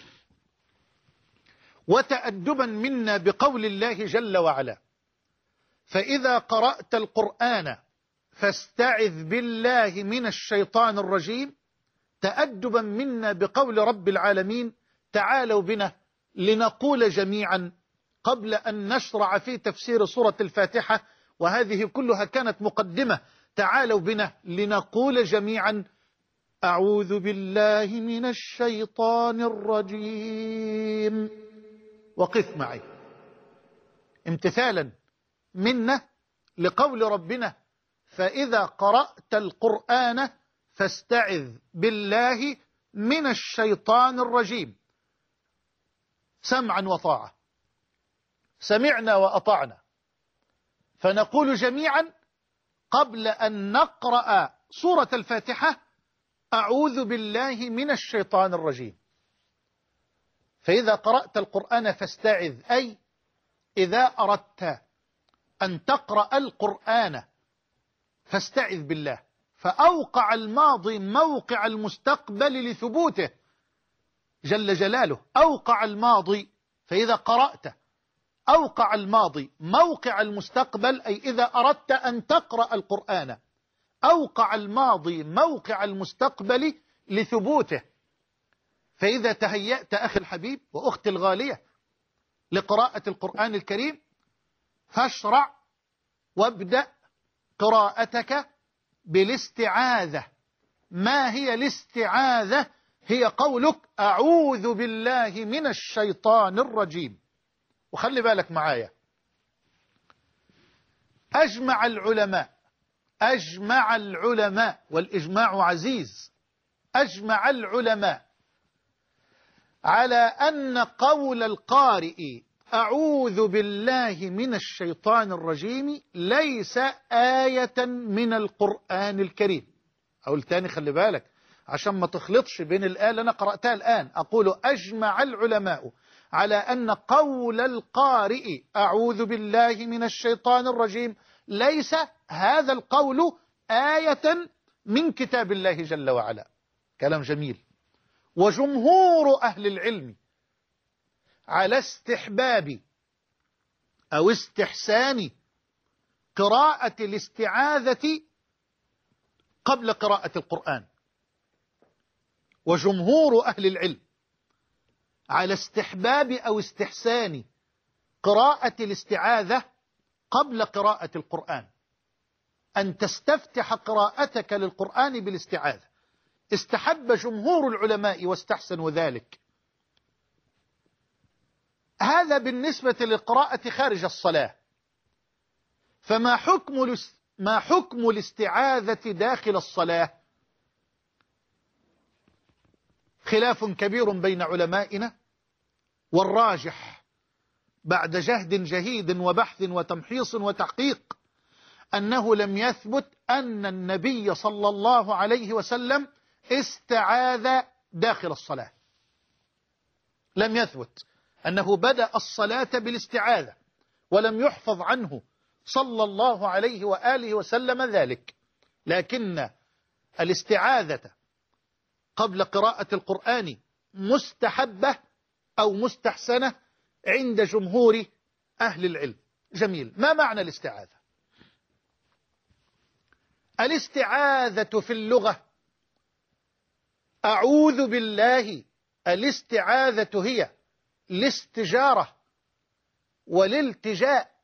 وتأدبا منا بقول الله جل وعلا: فإذا قرأت القرآن فاستعذ بالله من الشيطان الرجيم تأدبا منا بقول رب العالمين تعالوا بنا لنقول جميعا قبل أن نشرع في تفسير سورة الفاتحة، وهذه كلها كانت مقدمة. تعالوا بنا لنقول جميعا أعوذ بالله من الشيطان الرجيم. وقف معي امتثالا منا لقول ربنا فإذا قرأت القرآن فاستعذ بالله من الشيطان الرجيم. سمعا وطاعة، سمعنا وأطعنا، فنقول جميعا قبل أن نقرأ سورة الفاتحة أعوذ بالله من الشيطان الرجيم. فإذا قرأت القرآن فاستعذ، أي إذا أردت أن تقرأ القرآن فاستعذ بالله، فأوقع الماضي موقع المستقبل لثبوته جل جلاله. أوقع الماضي، فإذا قرأت أوقع الماضي موقع المستقبل، أي إذا أردت أن تقرأ القرآن أوقع الماضي موقع المستقبل لثبوته. فإذا تهيأت أخي الحبيب وأختي الغالية لقراءة القرآن الكريم فاشرع وابدأ قراءتك بالاستعاذة. ما هي الاستعاذة؟ هي قولك أعوذ بالله من الشيطان الرجيم. وخلي بالك معايا، أجمع العلماء والإجماع عزيز، أجمع العلماء على أن قول القارئ أعوذ بالله من الشيطان الرجيم ليس آية من القرآن الكريم. أقول تاني خلي بالك عشان ما تخلطش بين الآية اللي أنا قرأتها الآن. أقول أجمع العلماء على أن قول القارئ أعوذ بالله من الشيطان الرجيم ليس هذا القول آية من كتاب الله جل وعلا. كلام جميل. وجمهور أهل العلم على استحباب أو استحسان قراءة الاستعاذة قبل قراءة القرآن. وجمهور أهل العلم على استحباب أو استحسان قراءة الاستعاذة قبل قراءة القرآن، أن تستفتح قراءتك للقرآن بالاستعاذة. استحب جمهور العلماء واستحسنوا ذلك. هذا بالنسبة للقراءة خارج الصلاة. فما حكم الاستعاذة داخل الصلاة؟ خلاف كبير بين علمائنا، والراجح بعد جهد جهيد وبحث وتمحيص وتحقيق أنه لم يثبت أن النبي صلى الله عليه وسلم استعاذ داخل الصلاة. لم يثبت أنه بدأ الصلاة بالاستعاذة، ولم يحفظ عنه صلى الله عليه وآله وسلم ذلك. لكن الاستعاذة قبل قراءة القرآن مستحبة أو مستحسنة عند جمهور أهل العلم. جميل. ما معنى الاستعاذة؟ الاستعاذة في اللغة أعوذ بالله. الاستعاذة هي الاستجارة والالتجاء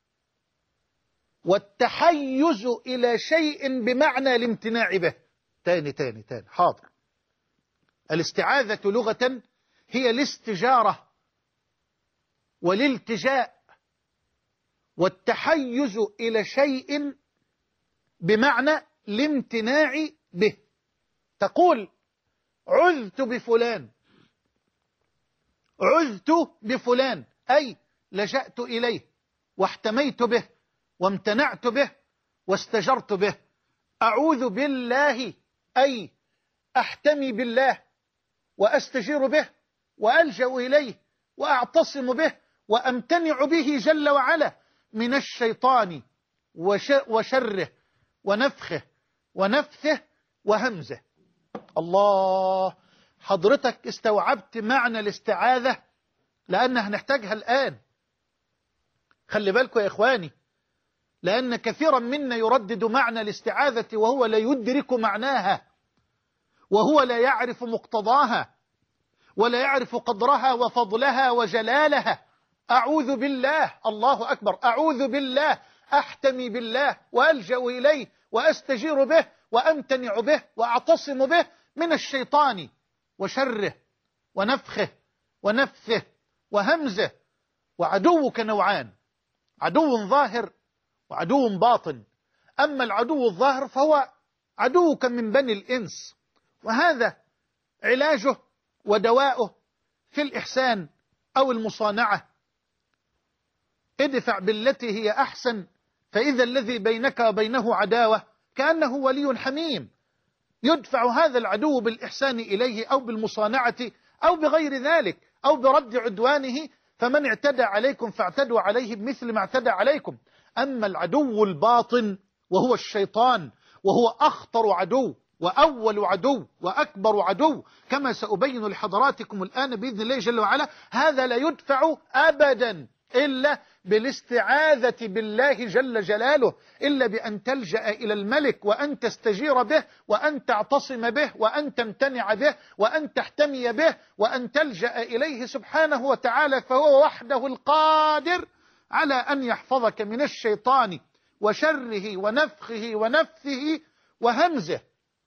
والتحيز إلى شيء بمعنى الامتناع به. تاني حاضر. الاستعاذة لغة هي الاستجارة والالتجاء والتحيز إلى شيء بمعنى الامتناع به. تقول عذت بفلان أي لجأت إليه واحتميت به وامتنعت به واستجرت به. أعوذ بالله أي أحتمي بالله وأستجير به وألجأ إليه وأعتصم به وأمتنع به جل وعلا من الشيطان وشره ونفخه ونفثه وهمزه. الله، حضرتك استوعبت معنى الاستعاذة لأنها هنحتاجها الآن. خلي بالكم يا إخواني، لأن كثيرا منا يردد معنى الاستعاذة وهو لا يدرك معناها، وهو لا يعرف مقتضاها، ولا يعرف قدرها وفضلها وجلالها. أعوذ بالله، الله أكبر، أعوذ بالله، أحتمي بالله وألجأ إليه وأستجير به وأمتنع به وأعتصم به من الشيطان وشره ونفخه ونفثه وهمزه. وعدوك نوعان: عدو ظاهر وعدو باطن. أما العدو الظاهر فهو عدوك من بني الإنس، وهذا علاجه ودواؤه في الإحسان أو المصانعة. ادفع بالتي هي أحسن فإذا الذي بينك وبينه عداوة كأنه ولي حميم. يدفع هذا العدو بالإحسان إليه أو بالمصانعة أو بغير ذلك أو برد عدوانه. فمن اعتدى عليكم فاعتدوا عليه بمثل ما اعتدى عليكم. أما العدو الباطن وهو الشيطان، وهو أخطر عدو وأول عدو وأكبر عدو، كما سأبين لحضراتكم الآن بإذن الله جل وعلا. هذا لا يدفع أبدا إلا بالاستعاذة بالله جل جلاله، إلا بأن تلجأ إلى الملك وأن تستجير به وأن تعتصم به وأن تمتنع به وأن تحتمي به وأن تلجأ إليه سبحانه وتعالى، فهو وحده القادر على أن يحفظك من الشيطان وشره ونفخه ونفثه وهمزه.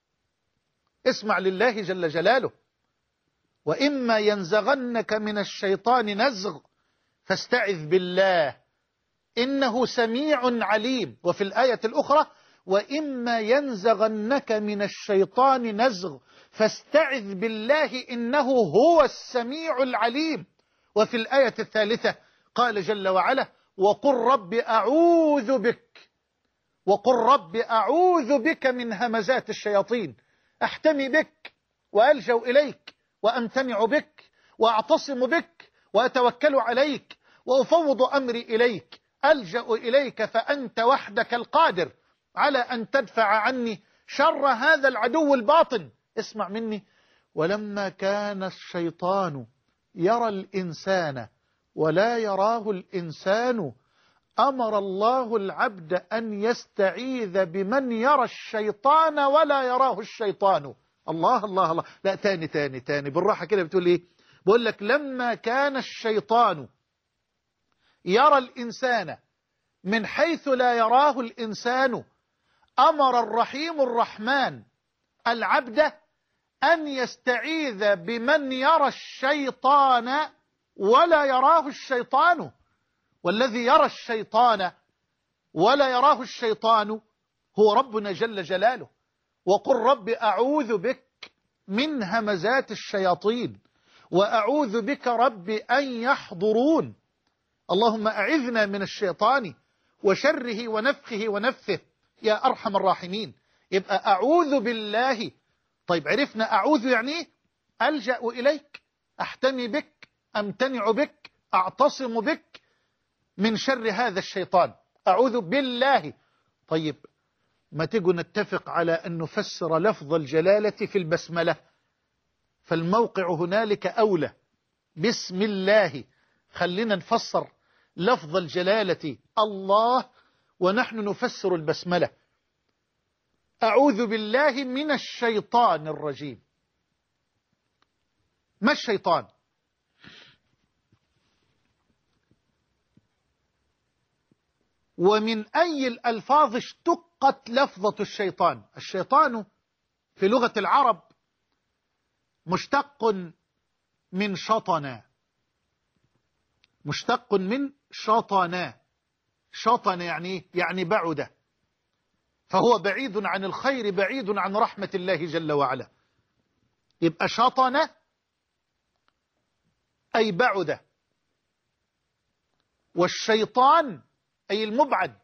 اسمع لله جل جلاله: وإما ينزغنك من الشيطان نزغ فاستعذ بالله إنه سميع عليم. وفي الآية الأخرى: وإما ينزغنك من الشيطان نزغ فاستعذ بالله إنه هو السميع العليم. وفي الآية الثالثة قال جل وعلا: وقل رب أعوذ بك، وقل رب أعوذ بك من همزات الشياطين. أحتمي بك وألجأ إليك وأمتنع بك وأعتصم بك وأتوكل عليك وأفوض أمري إليك. ألجأ إليك فأنت وحدك القادر على أن تدفع عني شر هذا العدو الباطن. اسمع مني: ولما كان الشيطان يرى الإنسان ولا يراه الإنسان أمر الله العبد أن يستعيذ بمن يرى الشيطان ولا يراه الشيطان. الله الله الله. لا، تاني بالراحة كده. بتقول إيه؟ بقول لك: لما كان الشيطان يرى الإنسان من حيث لا يراه الإنسان أمر الرحيم الرحمن العبد أن يستعيذ بمن يرى الشيطان ولا يراه الشيطان. والذي يرى الشيطان ولا يراه الشيطان هو ربنا جل جلاله. وقل رب أعوذ بك من همزات الشياطين وأعوذ بك رب أن يحضرون. اللهم أعذنا من الشيطان وشره ونفخه ونفثه يا أرحم الراحمين. يبقى أعوذ بالله. طيب، عرفنا أعوذ يعني إيه؟ ألجأ إليك، أحتمي بك، أمتنع بك، أعتصم بك من شر هذا الشيطان. أعوذ بالله. طيب، ما تيجوا نتفق على أن نفسر لفظ الجلالة في البسملة، فالموقع هنالك أولى. بسم الله. خلينا نفسر لفظ الجلالة الله ونحن نفسر البسملة. أعوذ بالله من الشيطان الرجيم. ما الشيطان؟ ومن أي الألفاظ اشتقت لفظة الشيطان؟ الشيطان في لغة العرب مشتق من شطنا، مشتق من شطنا. شطنا يعني بعد، فهو بعيد عن الخير، بعيد عن رحمة الله جل وعلا. يبقى شطنا أي بعد، والشيطان أي المبعد،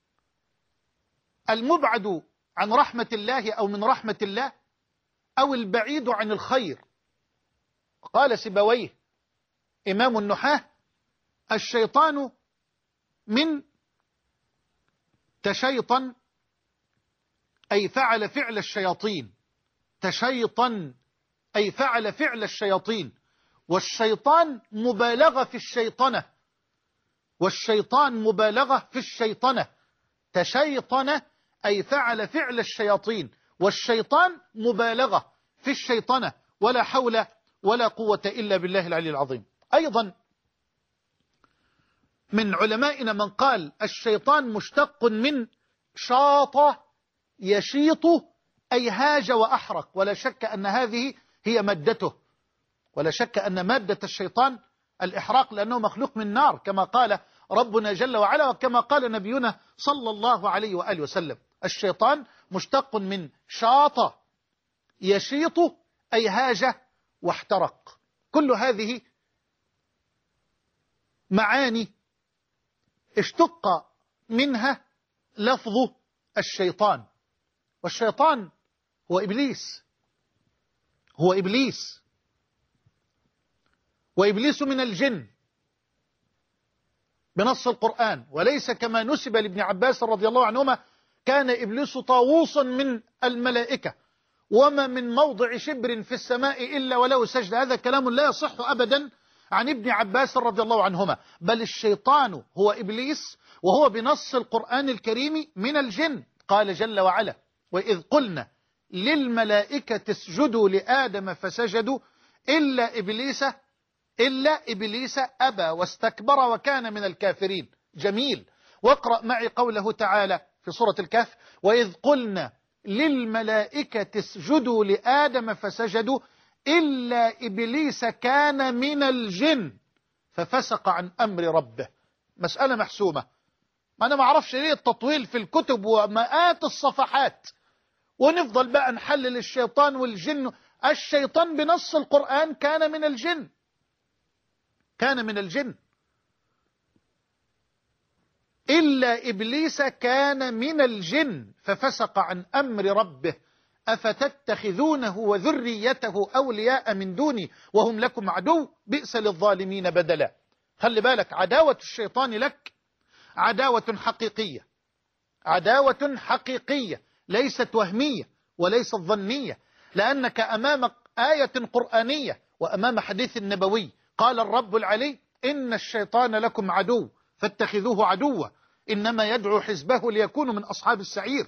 المبعد عن رحمة الله أو من رحمة الله أو البعيد عن الخير. قال سيبويه إمام النحاة: الشيطان من تشيطن أي فعل فعل الشياطين، تشيطن أي فعل فعل الشياطين. والشيطان مبالغة في الشيطنة، والشيطان مبالغة في الشيطنة. تشيطن أي فعل فعل الشياطين، والشيطان مبالغة في الشيطنة، ولا حول ولا قوة إلا بالله العلي العظيم. أيضا من علمائنا من قال الشيطان مشتق من شاط يشيط أي هاج وأحرق، ولا شك أن هذه هي مادته، ولا شك أن مادة الشيطان الإحراق، لأنه مخلوق من نار كما قال ربنا جل وعلا، وكما قال نبينا صلى الله عليه وآله وسلم. الشيطان مشتق من شاط يشيط أي هاج واحترق. كل هذه معاني اشتق منها لفظ الشيطان، والشيطان هو إبليس، هو إبليس، وإبليس من الجن بنص القرآن، وليس كما نسب لابن عباس رضي الله عنهما كان إبليس طاووسا من الملائكة وما من موضع شبر في السماء إلا وله سجد. هذا كلام لا يصح أبدا عن ابن عباس رضي الله عنهما، بل الشيطان هو إبليس، وهو بنص القرآن الكريم من الجن. قال جل وعلا: وإذ قلنا للملائكة اسجدوا لآدم فسجدوا إلا إبليس أبى واستكبر وكان من الكافرين. جميل. واقرأ معي قوله تعالى في سورة الكهف: وإذ قلنا للملائكة اسجدوا لآدم فسجدوا إلا إبليس كان من الجن ففسق عن أمر ربه. مسألة محسومة. أنا ما أعرفش ليه التطويل في الكتب ومئات الصفحات ونفضل بقى نحلل الشيطان والجن. الشيطان بنص القرآن كان من الجن، كان من الجن. إلا إبليس كان من الجن ففسق عن أمر ربه أفتتخذونه وذريته أولياء من دوني وهم لكم عدو بئس للظالمين بدلا. خلي بالك، عداوة الشيطان لك عداوة حقيقية، عداوة حقيقية ليست وهمية وليست ظنية، لأنك أمام آية قرآنية وأمام حديث نبوي. قال الرب العلي: إن الشيطان لكم عدو فاتخذوه عدوا إنما يدعو حزبه ليكونوا من أصحاب السعير.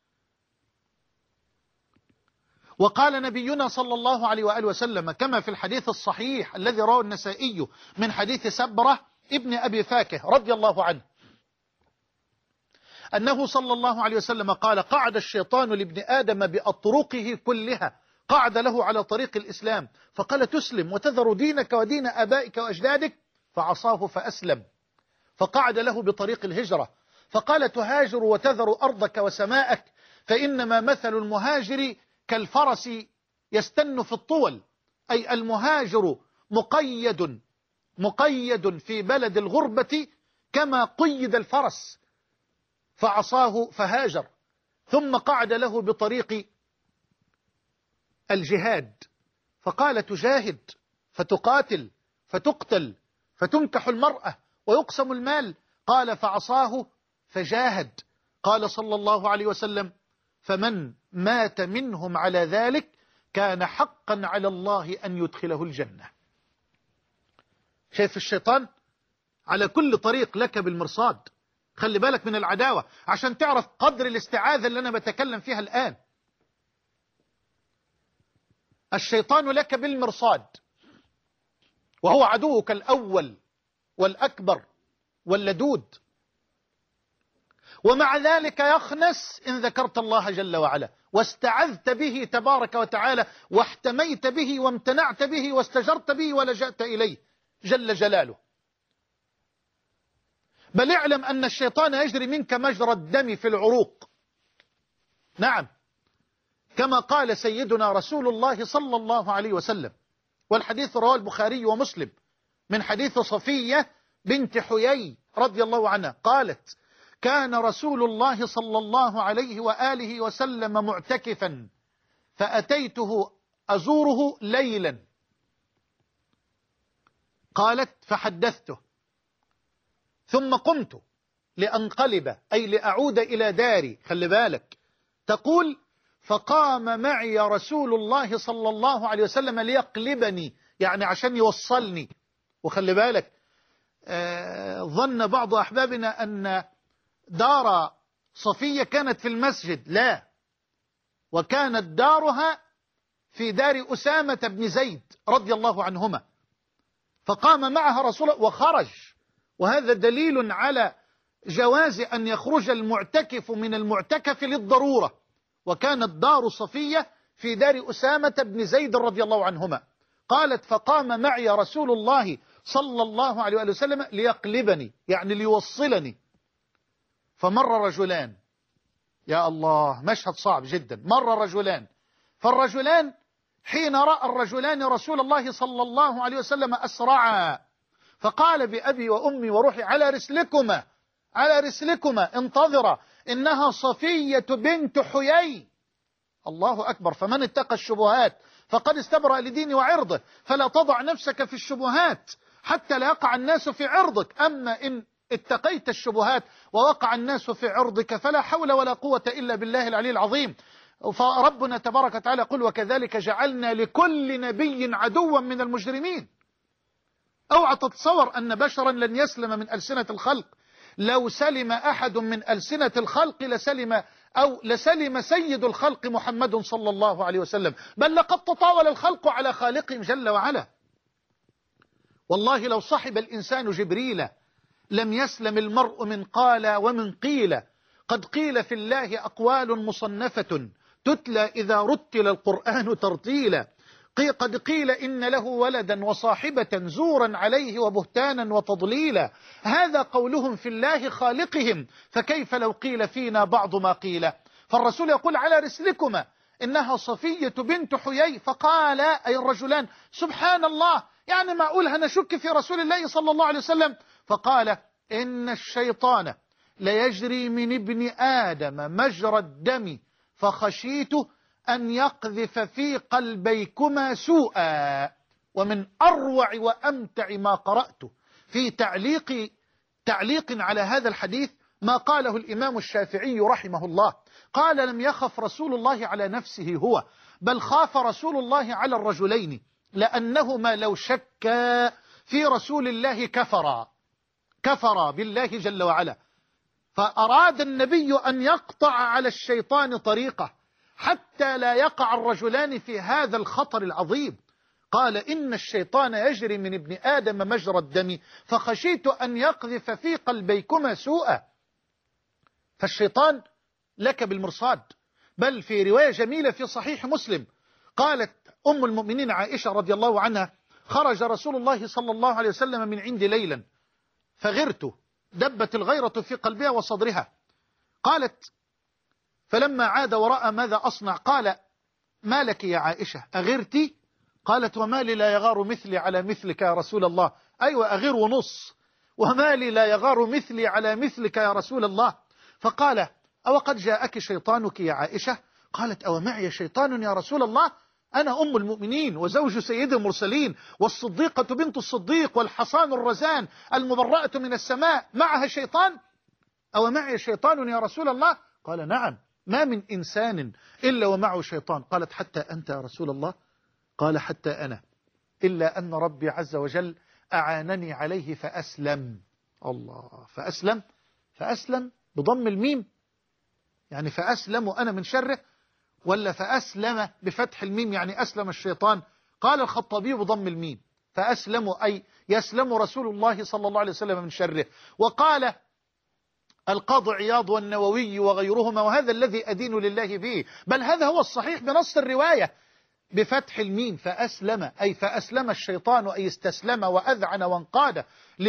وقال نبينا صلى الله عليه وآله وسلم كما في الحديث الصحيح الذي رواه النسائي من حديث سبرة ابن أبي فاكه رضي الله عنه أنه صلى الله عليه وسلم قال: قعد الشيطان لابن آدم بأطرقه كلها، قعد له على طريق الإسلام فقال: تسلم وتذر دينك ودين آبائك وأجدادك، فعصاه فأسلم. فقعد له بطريق الهجرة فقال: تهاجر وتذر أرضك وسماءك، فإنما مثل المهاجر كالفرس يستن في الطول، أي المهاجر مقيد في بلد الغربة كما قيد الفرس، فعصاه فهاجر. ثم قعد له بطريق الجهاد فقال: تجاهد فتقاتل فتقتل فتنكح المرأة ويقسم المال، قال: فعصاه فجاهد. قال صلى الله عليه وسلم: فمن مات منهم على ذلك كان حقا على الله أن يدخله الجنة. شايف الشيطان على كل طريق لك بالمرصاد. خلي بالك من العداوة عشان تعرف قدر الاستعاذة اللي أنا بتكلم فيها الآن. الشيطان لك بالمرصاد، وهو عدوك الأول والأكبر واللدود، ومع ذلك يخنس إن ذكرت الله جل وعلا واستعذت به تبارك وتعالى واحتميت به وامتنعت به واستجرت به ولجأت إليه جل جلاله. بل اعلم أن الشيطان يجري منك مجرى الدم في العروق. نعم، كما قال سيدنا رسول الله صلى الله عليه وسلم، والحديث رواه البخاري ومسلم من حديث صفية بنت حيي رضي الله عنها قالت: كان رسول الله صلى الله عليه وآله وسلم معتكفا فأتيته أزوره ليلا. قالت: فحدثته ثم قمت لأنقلب أي لأعود إلى داري. خلي بالك، تقول: فقام معي رسول الله صلى الله عليه وسلم ليقلبني، يعني عشان يوصلني. وخلي بالك، ظن بعض أحبابنا أن دار صفية كانت في المسجد، لا، وكانت دارها في دار أسامة بن زيد رضي الله عنهما، فقام معها رسول الله وخرج، وهذا دليل على جواز أن يخرج المعتكف من المعتكف للضرورة. وكانت دار صفية في دار أسامة بن زيد رضي الله عنهما. قالت فقام معي رسول الله صلى الله عليه وسلم ليقلبني، يعني ليوصلني، فمر رجلان، يا الله مشهد صعب جدا، مر رجلان، فالرجلان حين رأى الرجلان رسول الله صلى الله عليه وسلم أسرعا، فقال بأبي وأمي وروحي على رسلكما، على رسلكما انتظرا، إنها صفية بنت حيي. الله أكبر. فمن اتقى الشبهات فقد استبرأ لدينه وعرضه، فلا تضع نفسك في الشبهات حتى لا يقع الناس في عرضك، أما إن اتقيت الشبهات ووقع الناس في عرضك فلا حول ولا قوة إلا بالله العلي العظيم. فربنا تبارك وتعالى قل وكذلك جعلنا لكل نبي عدوا من المجرمين. اوعى تتصور أن بشرا لن يسلم من ألسنة الخلق، لو سلم أحد من ألسنة الخلق لسلم سيد الخلق محمد صلى الله عليه وسلم، بل لقد تطاول الخلق على خالقهم جل وعلا. والله لو صحب الإنسان جبريل لم يسلم المرء من قال ومن قيل. قد قيل في الله أقوال مصنفة تتلى إذا رتل القرآن ترتيلا. قد قيل إن له ولدا وصاحبة زورا عليه وبهتانا وتضليلا. هذا قولهم في الله خالقهم، فكيف لو قيل فينا بعض ما قيل. فالرسول يقول على رسلكما إنها صفية بنت حيي. فقال أي الرجلان سبحان الله، يعني معقول هنشك في رسول الله صلى الله عليه وسلم؟ فقال إن الشيطان ليجري من ابن آدم مجرى الدم فخشيت أن يقذف في قلبيكما سوءا. ومن أروع وأمتع ما قرأت في تعليق على هذا الحديث ما قاله الإمام الشافعي رحمه الله. قال لم يخف رسول الله على نفسه هو، بل خاف رسول الله على الرجلين، لأنهما لو شكا في رسول الله كفرا بالله جل وعلا. فأراد النبي أن يقطع على الشيطان طريقه حتى لا يقع الرجلان في هذا الخطر العظيم. قال إن الشيطان يجري من ابن آدم مجرى الدم فخشيت أن يقذف في قلبيكما سوءا. فالشيطان لك بالمرصاد. بل في رواية جميلة في صحيح مسلم قالت أم المؤمنين عائشة رضي الله عنها خرج رسول الله صلى الله عليه وسلم من عندي ليلا فغرت، دبت الغيرة في قلبها وصدرها. قالت فلما عاد ورأى ماذا أصنع قال ما لك يا عائشة أغرتي؟ قالت وما لي لا يغار مثلي على مثلك يا رسول الله. أيوة أغير ونص، وما لي لا يغار مثلي على مثلك يا رسول الله. فقال أو قد جاءك شيطانك يا عائشة؟ قالت أو معي شيطان يا رسول الله؟ أنا أم المؤمنين وزوج سيد المرسلين والصديقة بنت الصديق والحصان الرزان المبرأة من السماء، معها شيطان؟ أو معي شيطان يا رسول الله؟ قال نعم، ما من إنسان إلا ومعه شيطان. قالت حتى أنت يا رسول الله؟ قال حتى أنا، إلا أن ربي عز وجل أعانني عليه فأسلم. الله، فأسلم بضم الميم، يعني فأسلم أنا من شره، ولا فأسلم بفتح الميم يعني أسلم الشيطان؟ قال الخطابي بضم الميم، فأسلم أي يسلم رسول الله صلى الله عليه وسلم من شره. وقال القاضي عياض والنووي وغيرهما وهذا الذي أدين لله به، بل هذا هو الصحيح بنص الرواية بفتح الميم، فأسلم أي فأسلم الشيطان أي استسلم وأذعن وانقاد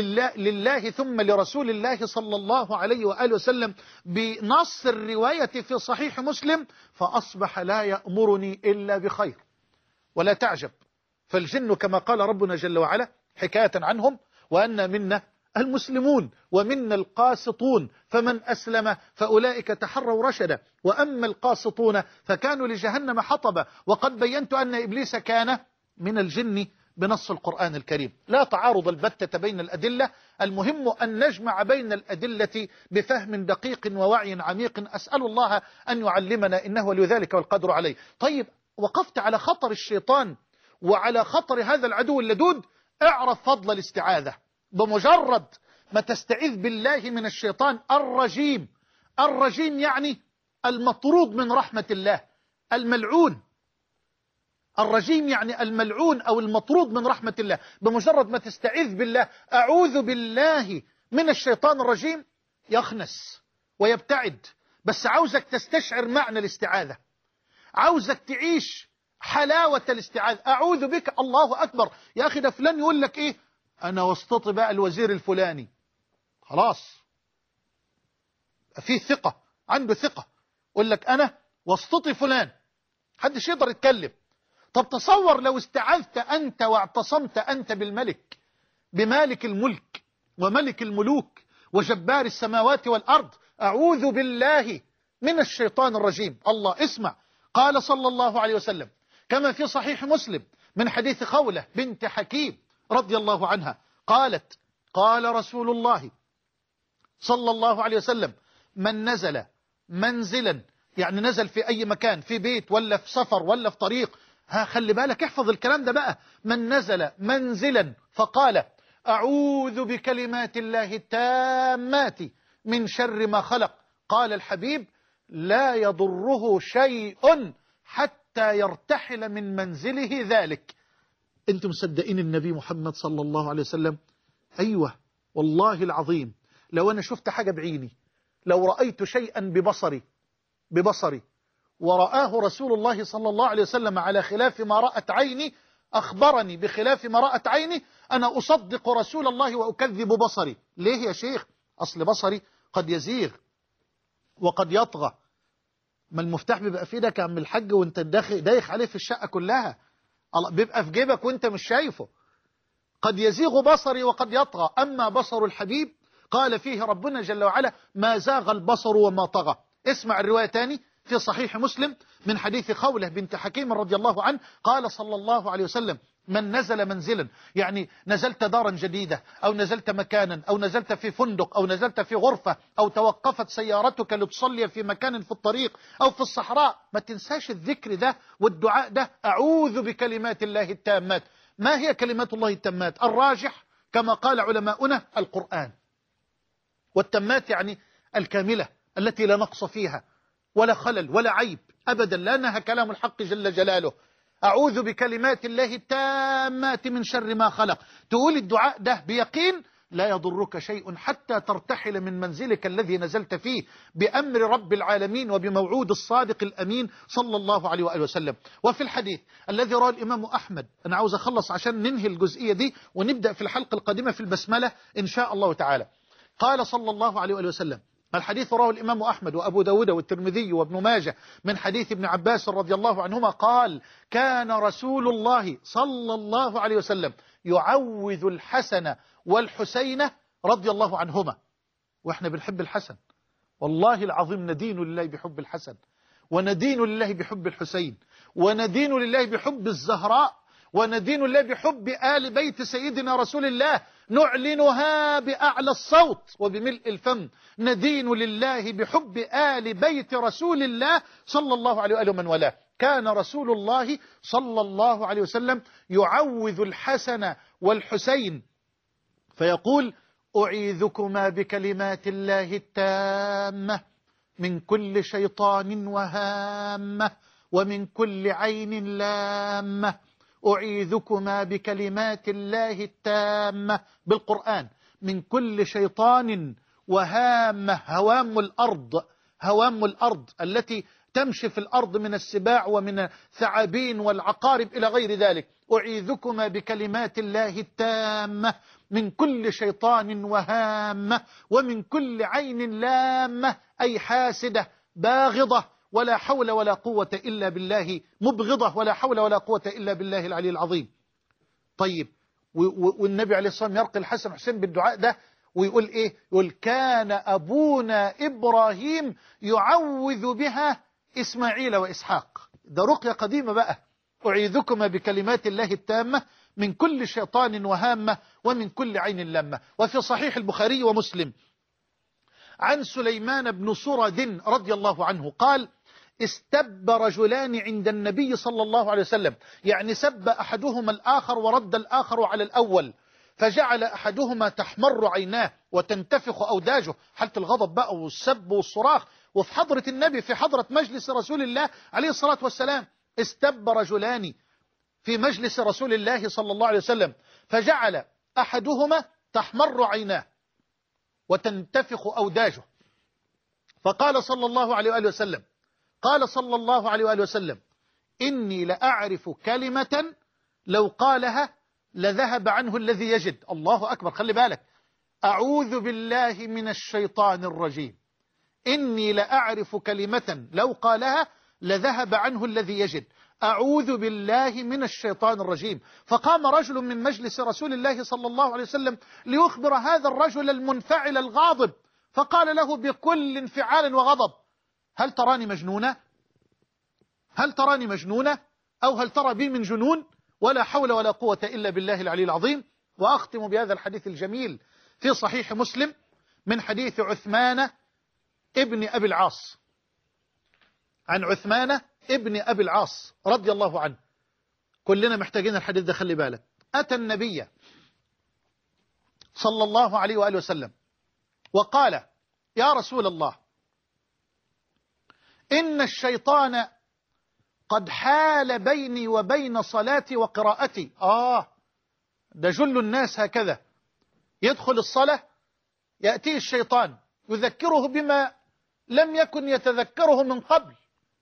لله ثم لرسول الله صلى الله عليه وآله وسلم بنص الرواية في صحيح مسلم. فأصبح لا يأمرني إلا بخير. ولا تعجب، فالجن كما قال ربنا جل وعلا حكاية عنهم وأن منا المسلمون ومنا القاسطون فمن أسلم فأولئك تحروا رشدا وأما القاسطون فكانوا لجهنم حطبا. وقد بينت أن إبليس كان من الجن بنص القرآن الكريم. لا تعارض البتة بين الأدلة، المهم أن نجمع بين الأدلة بفهم دقيق ووعي عميق. أسأل الله أن يعلمنا إنه ولذلك والقدر عليه. طيب، وقفت على خطر الشيطان وعلى خطر هذا العدو اللدود. اعرف فضل الاستعاذة. بمجرد ما تستعيذ بالله من الشيطان الرجيم الرجيم يعني المطرود من رحمة الله، الملعون. الرجيم يعني الملعون أو المطرود من رحمة الله. بمجرد ما تستعيذ بالله أعوذ بالله من الشيطان الرجيم يخنس ويبتعد. بس عاوزك تستشعر معنى الاستعاذة، عاوزك تعيش حلاوة الاستعاذة. أعوذ بك، الله أكبر. يا أخي ده فلان يقول لك إيه، أنا واسطتي بقى الوزير الفلاني، خلاص في ثقة، عنده ثقة، يقول لك أنا واسطتي فلان، محدش يقدر يتكلم. طب تصور لو استعذت أنت واعتصمت أنت بالملك، بمالك الملك وملك الملوك وجبار السماوات والأرض، أعوذ بالله من الشيطان الرجيم. الله، اسمع، قال صلى الله عليه وسلم كما في صحيح مسلم من حديث خولة بنت حكيم رضي الله عنها قالت قال رسول الله صلى الله عليه وسلم من نزل منزلا، يعني نزل في أي مكان، في بيت ولا في سفر ولا في طريق، خلي بالك، احفظ الكلام ده بقى، من نزل منزلا فقال أعوذ بكلمات الله التامات من شر ما خلق، قال الحبيب لا يضره شيء حتى يرتحل من منزله ذلك. انتم مصدقين النبي محمد صلى الله عليه وسلم؟ أيوة والله العظيم، لو أنا شفت حاجة بعيني، لو رأيت شيئا ببصري ورآه رسول الله صلى الله عليه وسلم على خلاف ما رأت عيني، أخبرني بخلاف ما رأت عيني، أنا أصدق رسول الله وأكذب بصري. ليه يا شيخ؟ أصل بصري قد يزيغ وقد يطغى. ما المفتاح بيبقى في ايدك يا عم الحاج وانت دايخ عليه في الشقة كلها، بيبقى في جيبك وانت مش شايفه. قد يزيغ بصري وقد يطغى، أما بصر الحبيب قال فيه ربنا جل وعلا ما زاغ البصر وما طغى. اسمع الرواية تاني في صحيح مسلم من حديث خولة بنت حكيم رضي الله عنه قال صلى الله عليه وسلم من نزل منزلا، يعني نزلت دارا جديدة أو نزلت مكانا أو نزلت في فندق أو نزلت في غرفة أو توقفت سيارتك لتصلي في مكان في الطريق أو في الصحراء، ما تنساش الذكر ده والدعاء ده، أعوذ بكلمات الله التامات. ما هي كلمات الله التامات؟ الراجح كما قال علماؤنا القرآن، والتامات يعني الكاملة التي لا نقص فيها ولا خلل ولا عيب أبدا، لأنها كلام الحق جل جلاله. أعوذ بكلمات الله التامات من شر ما خلق. تقول الدعاء ده بيقين لا يضرك شيء حتى ترتحل من منزلك الذي نزلت فيه بأمر رب العالمين وبموعود الصادق الأمين صلى الله عليه وآله وسلم. وفي الحديث الذي رواه الإمام أحمد، أنا عاوز أخلص عشان ننهي الجزئية دي ونبدأ في الحلقة القادمة في البسملة إن شاء الله تعالى. قال صلى الله عليه وآله وسلم، الحديث رواه الإمام أحمد وأبو داود والترمذي وابن ماجه من حديث ابن عباس رضي الله عنهما قال كان رسول الله صلى الله عليه وسلم يعوذ الحسن والحسين رضي الله عنهما. وإحنا بنحب الحسن والله العظيم، ندين لله بحب الحسن وندين لله بحب الحسين وندين لله بحب الزهراء وندين الله بحب آل بيت سيدنا رسول الله، نعلنها بأعلى الصوت وبملء الفم، ندين لله بحب آل بيت رسول الله صلى الله عليه وآله من والاه. كان رسول الله صلى الله عليه وسلم يعوذ الحسن والحسين فيقول أعيذكما بكلمات الله التامة من كل شيطان وهامة ومن كل عين لامة. أعيذكما بكلمات الله التامة بالقرآن من كل شيطان وهامة. هوام الأرض التي تمشي في الأرض من السباع ومن الثعابين والعقارب إلى غير ذلك. أعيذكما بكلمات الله التامة من كل شيطان وهامة ومن كل عين لامة، أي حاسدة باغضة ولا حول ولا قوة إلا بالله، مبغضة ولا حول ولا قوة إلا بالله العلي العظيم. طيب، والنبي عليه الصلاة والسلام يرقي الحسن والحسين بالدعاء ده ويقول إيه؟ يقول كان أبونا إبراهيم يعوذ بها إسماعيل وإسحاق. ده رقية قديمة بقى. أعيذكما بكلمات الله التامة من كل شيطان وهامة ومن كل عين لامة. وفي صحيح البخاري ومسلم عن سليمان بن صرد رضي الله عنه قال استب رجلان عند النبي صلى الله عليه وسلم، يعني سب أحدهما الآخر ورد الآخر على الأول، فجعل أحدهما تحمر عيناه وتنتفخ أوداجه، حالة الغضب بقى والسب والصراخ، وفي حضرة النبي، في حضرة مجلس رسول الله عليه الصلاة والسلام. استب رجلان في مجلس رسول الله صلى الله عليه وسلم، فجعل أحدهما تحمر عيناه وتنتفخ أوداجه، فقال صلى الله عليه وآله وسلم، قال صلى الله عليه وآله وسلم: إني لأعرف كلمة لو قالها لذهب عنه الذي يجد. الله أكبر، خلي بالك، أعوذ بالله من الشيطان الرجيم. إني لأعرف كلمة لو قالها لذهب عنه الذي يجد. أعوذ بالله من الشيطان الرجيم. فقام رجل من مجلس رسول الله صلى الله عليه وسلم ليخبر هذا الرجل المنفعل الغاضب، فقال له بكل انفعال وغضب: هل تراني مجنونة؟ هل تراني مجنونة؟ أو هل ترى بي من جنون؟ ولا حول ولا قوة إلا بالله العلي العظيم. وأختم بهذا الحديث الجميل في صحيح مسلم من حديث عثمان ابن أبي العاص، عن عثمان ابن أبي العاص رضي الله عنه. كلنا محتاجين الحديث ده، خلي بالك. أتى النبي صلى الله عليه وآله وسلم وقال: يا رسول الله، إن الشيطان قد حال بيني وبين صلاتي وقراءتي. ده جل الناس هكذا، يدخل الصلاة يأتيه الشيطان يذكره بما لم يكن يتذكره من قبل،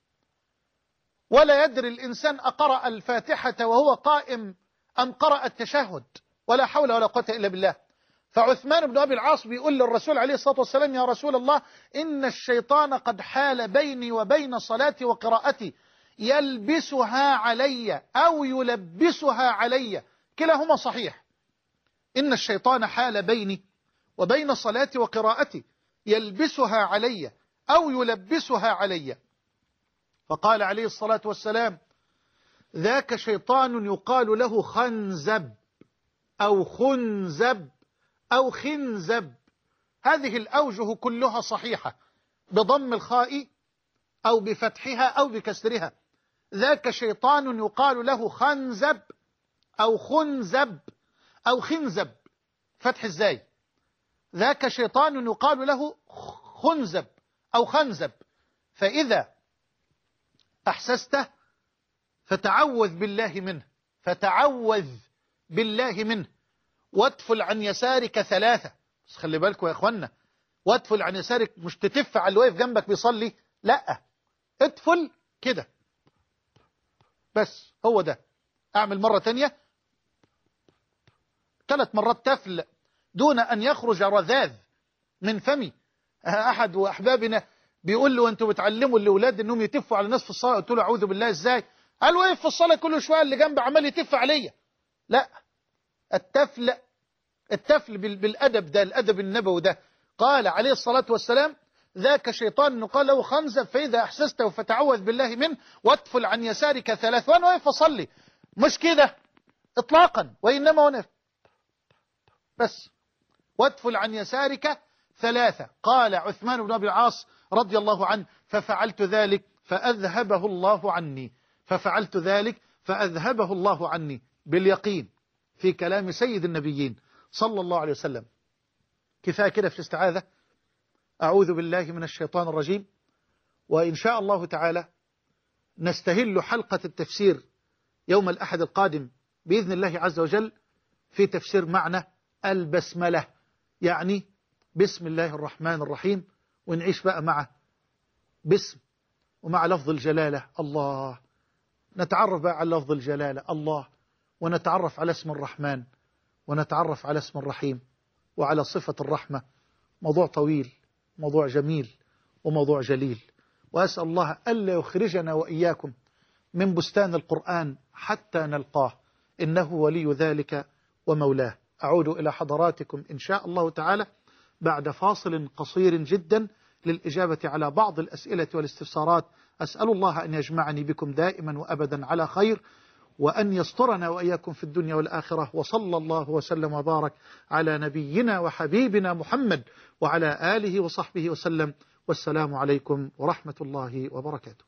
ولا يدري الإنسان أقرأ الفاتحة وهو قائم أم قرأ التشهد، ولا حول ولا قوة إلا بالله. فعثمان بن أبي العاص بيقول للرسول عليه الصلاة والسلام: يا رسول الله، إن الشيطان قد حال بيني وبين صلاتي وقراءتي، يلبسها علي أو يلبسها علي، كلاهما صحيح. إن الشيطان حال بيني وبين صلاتي وقراءتي، يلبسها علي أو يلبسها علي. فقال عليه الصلاة والسلام: ذاك شيطان يقال له خنزب أو خنزب أو خنزب. هذه الأوجه كلها صحيحة، بضم الخاء أو بفتحها أو بكسرها. ذاك شيطان يقال له خنزب أو خنزب أو خنزب، فتح ازاي؟ ذاك شيطان يقال له خنزب أو خنزب. فإذا أحسسته فتعوذ بالله منه، فتعوذ بالله منه، وادفل عن يسارك 3. بس خلي بالكم يا اخوانا، وادفل عن يسارك مش تتف على اللي واقف جنبك بيصلي، لا، ادفل كده بس، هو ده. اعمل مرة تانية 3 مرات تفل دون ان يخرج رذاذ من فمي. احد واحبابنا بيقول له: انتوا بتعلموا الاولاد انهم يتفوا على الناس في الصلاه؟ قلت له: اعوذ بالله، ازاي؟ قال: واقف في الصلاه كل شويه اللي جنبي عمال يتف عليا. لا، التفل بالادب ده، الادب النبوي ده. قال عليه الصلاه والسلام: ذاك شيطان قال له خنزب، فاذا احسسته فتعوذ بالله منه، وادفل عن يسارك 3. وانا واقف اصلي، مش كده اطلاقا، وانما وانا بس، وادفل عن يسارك 3. قال عثمان بن أبي العاص رضي الله عنه: ففعلت ذلك فأذهبه الله عني، ففعلت ذلك فأذهبه الله عني، باليقين في كلام سيد النبيين صلى الله عليه وسلم. كفاية كده في الاستعاذة. أعوذ بالله من الشيطان الرجيم. وإن شاء الله تعالى نستهل حلقة التفسير يوم الأحد القادم بإذن الله عز وجل في تفسير معنى البسملة، يعني بسم الله الرحمن الرحيم، ونعيش بقى مع باسم ومع لفظ الجلالة الله، نتعرف بقى على لفظ الجلالة الله، ونتعرف على اسم الرحمن، ونتعرف على اسم الرحيم، وعلى صفة الرحمة. موضوع طويل، موضوع جميل، وموضوع جليل. وأسأل الله ألا يخرجنا وإياكم من بستان القرآن حتى نلقاه، إنه ولي ذلك ومولاه. أعود إلى حضراتكم إن شاء الله تعالى بعد فاصل قصير جدا للإجابة على بعض الأسئلة والاستفسارات. أسأل الله أن يجمعني بكم دائما وأبدا على خير، وأن يسترنا وإياكم في الدنيا والآخرة. وصلى الله وسلم وبارك على نبينا وحبيبنا محمد وعلى آله وصحبه وسلم. والسلام عليكم ورحمة الله وبركاته.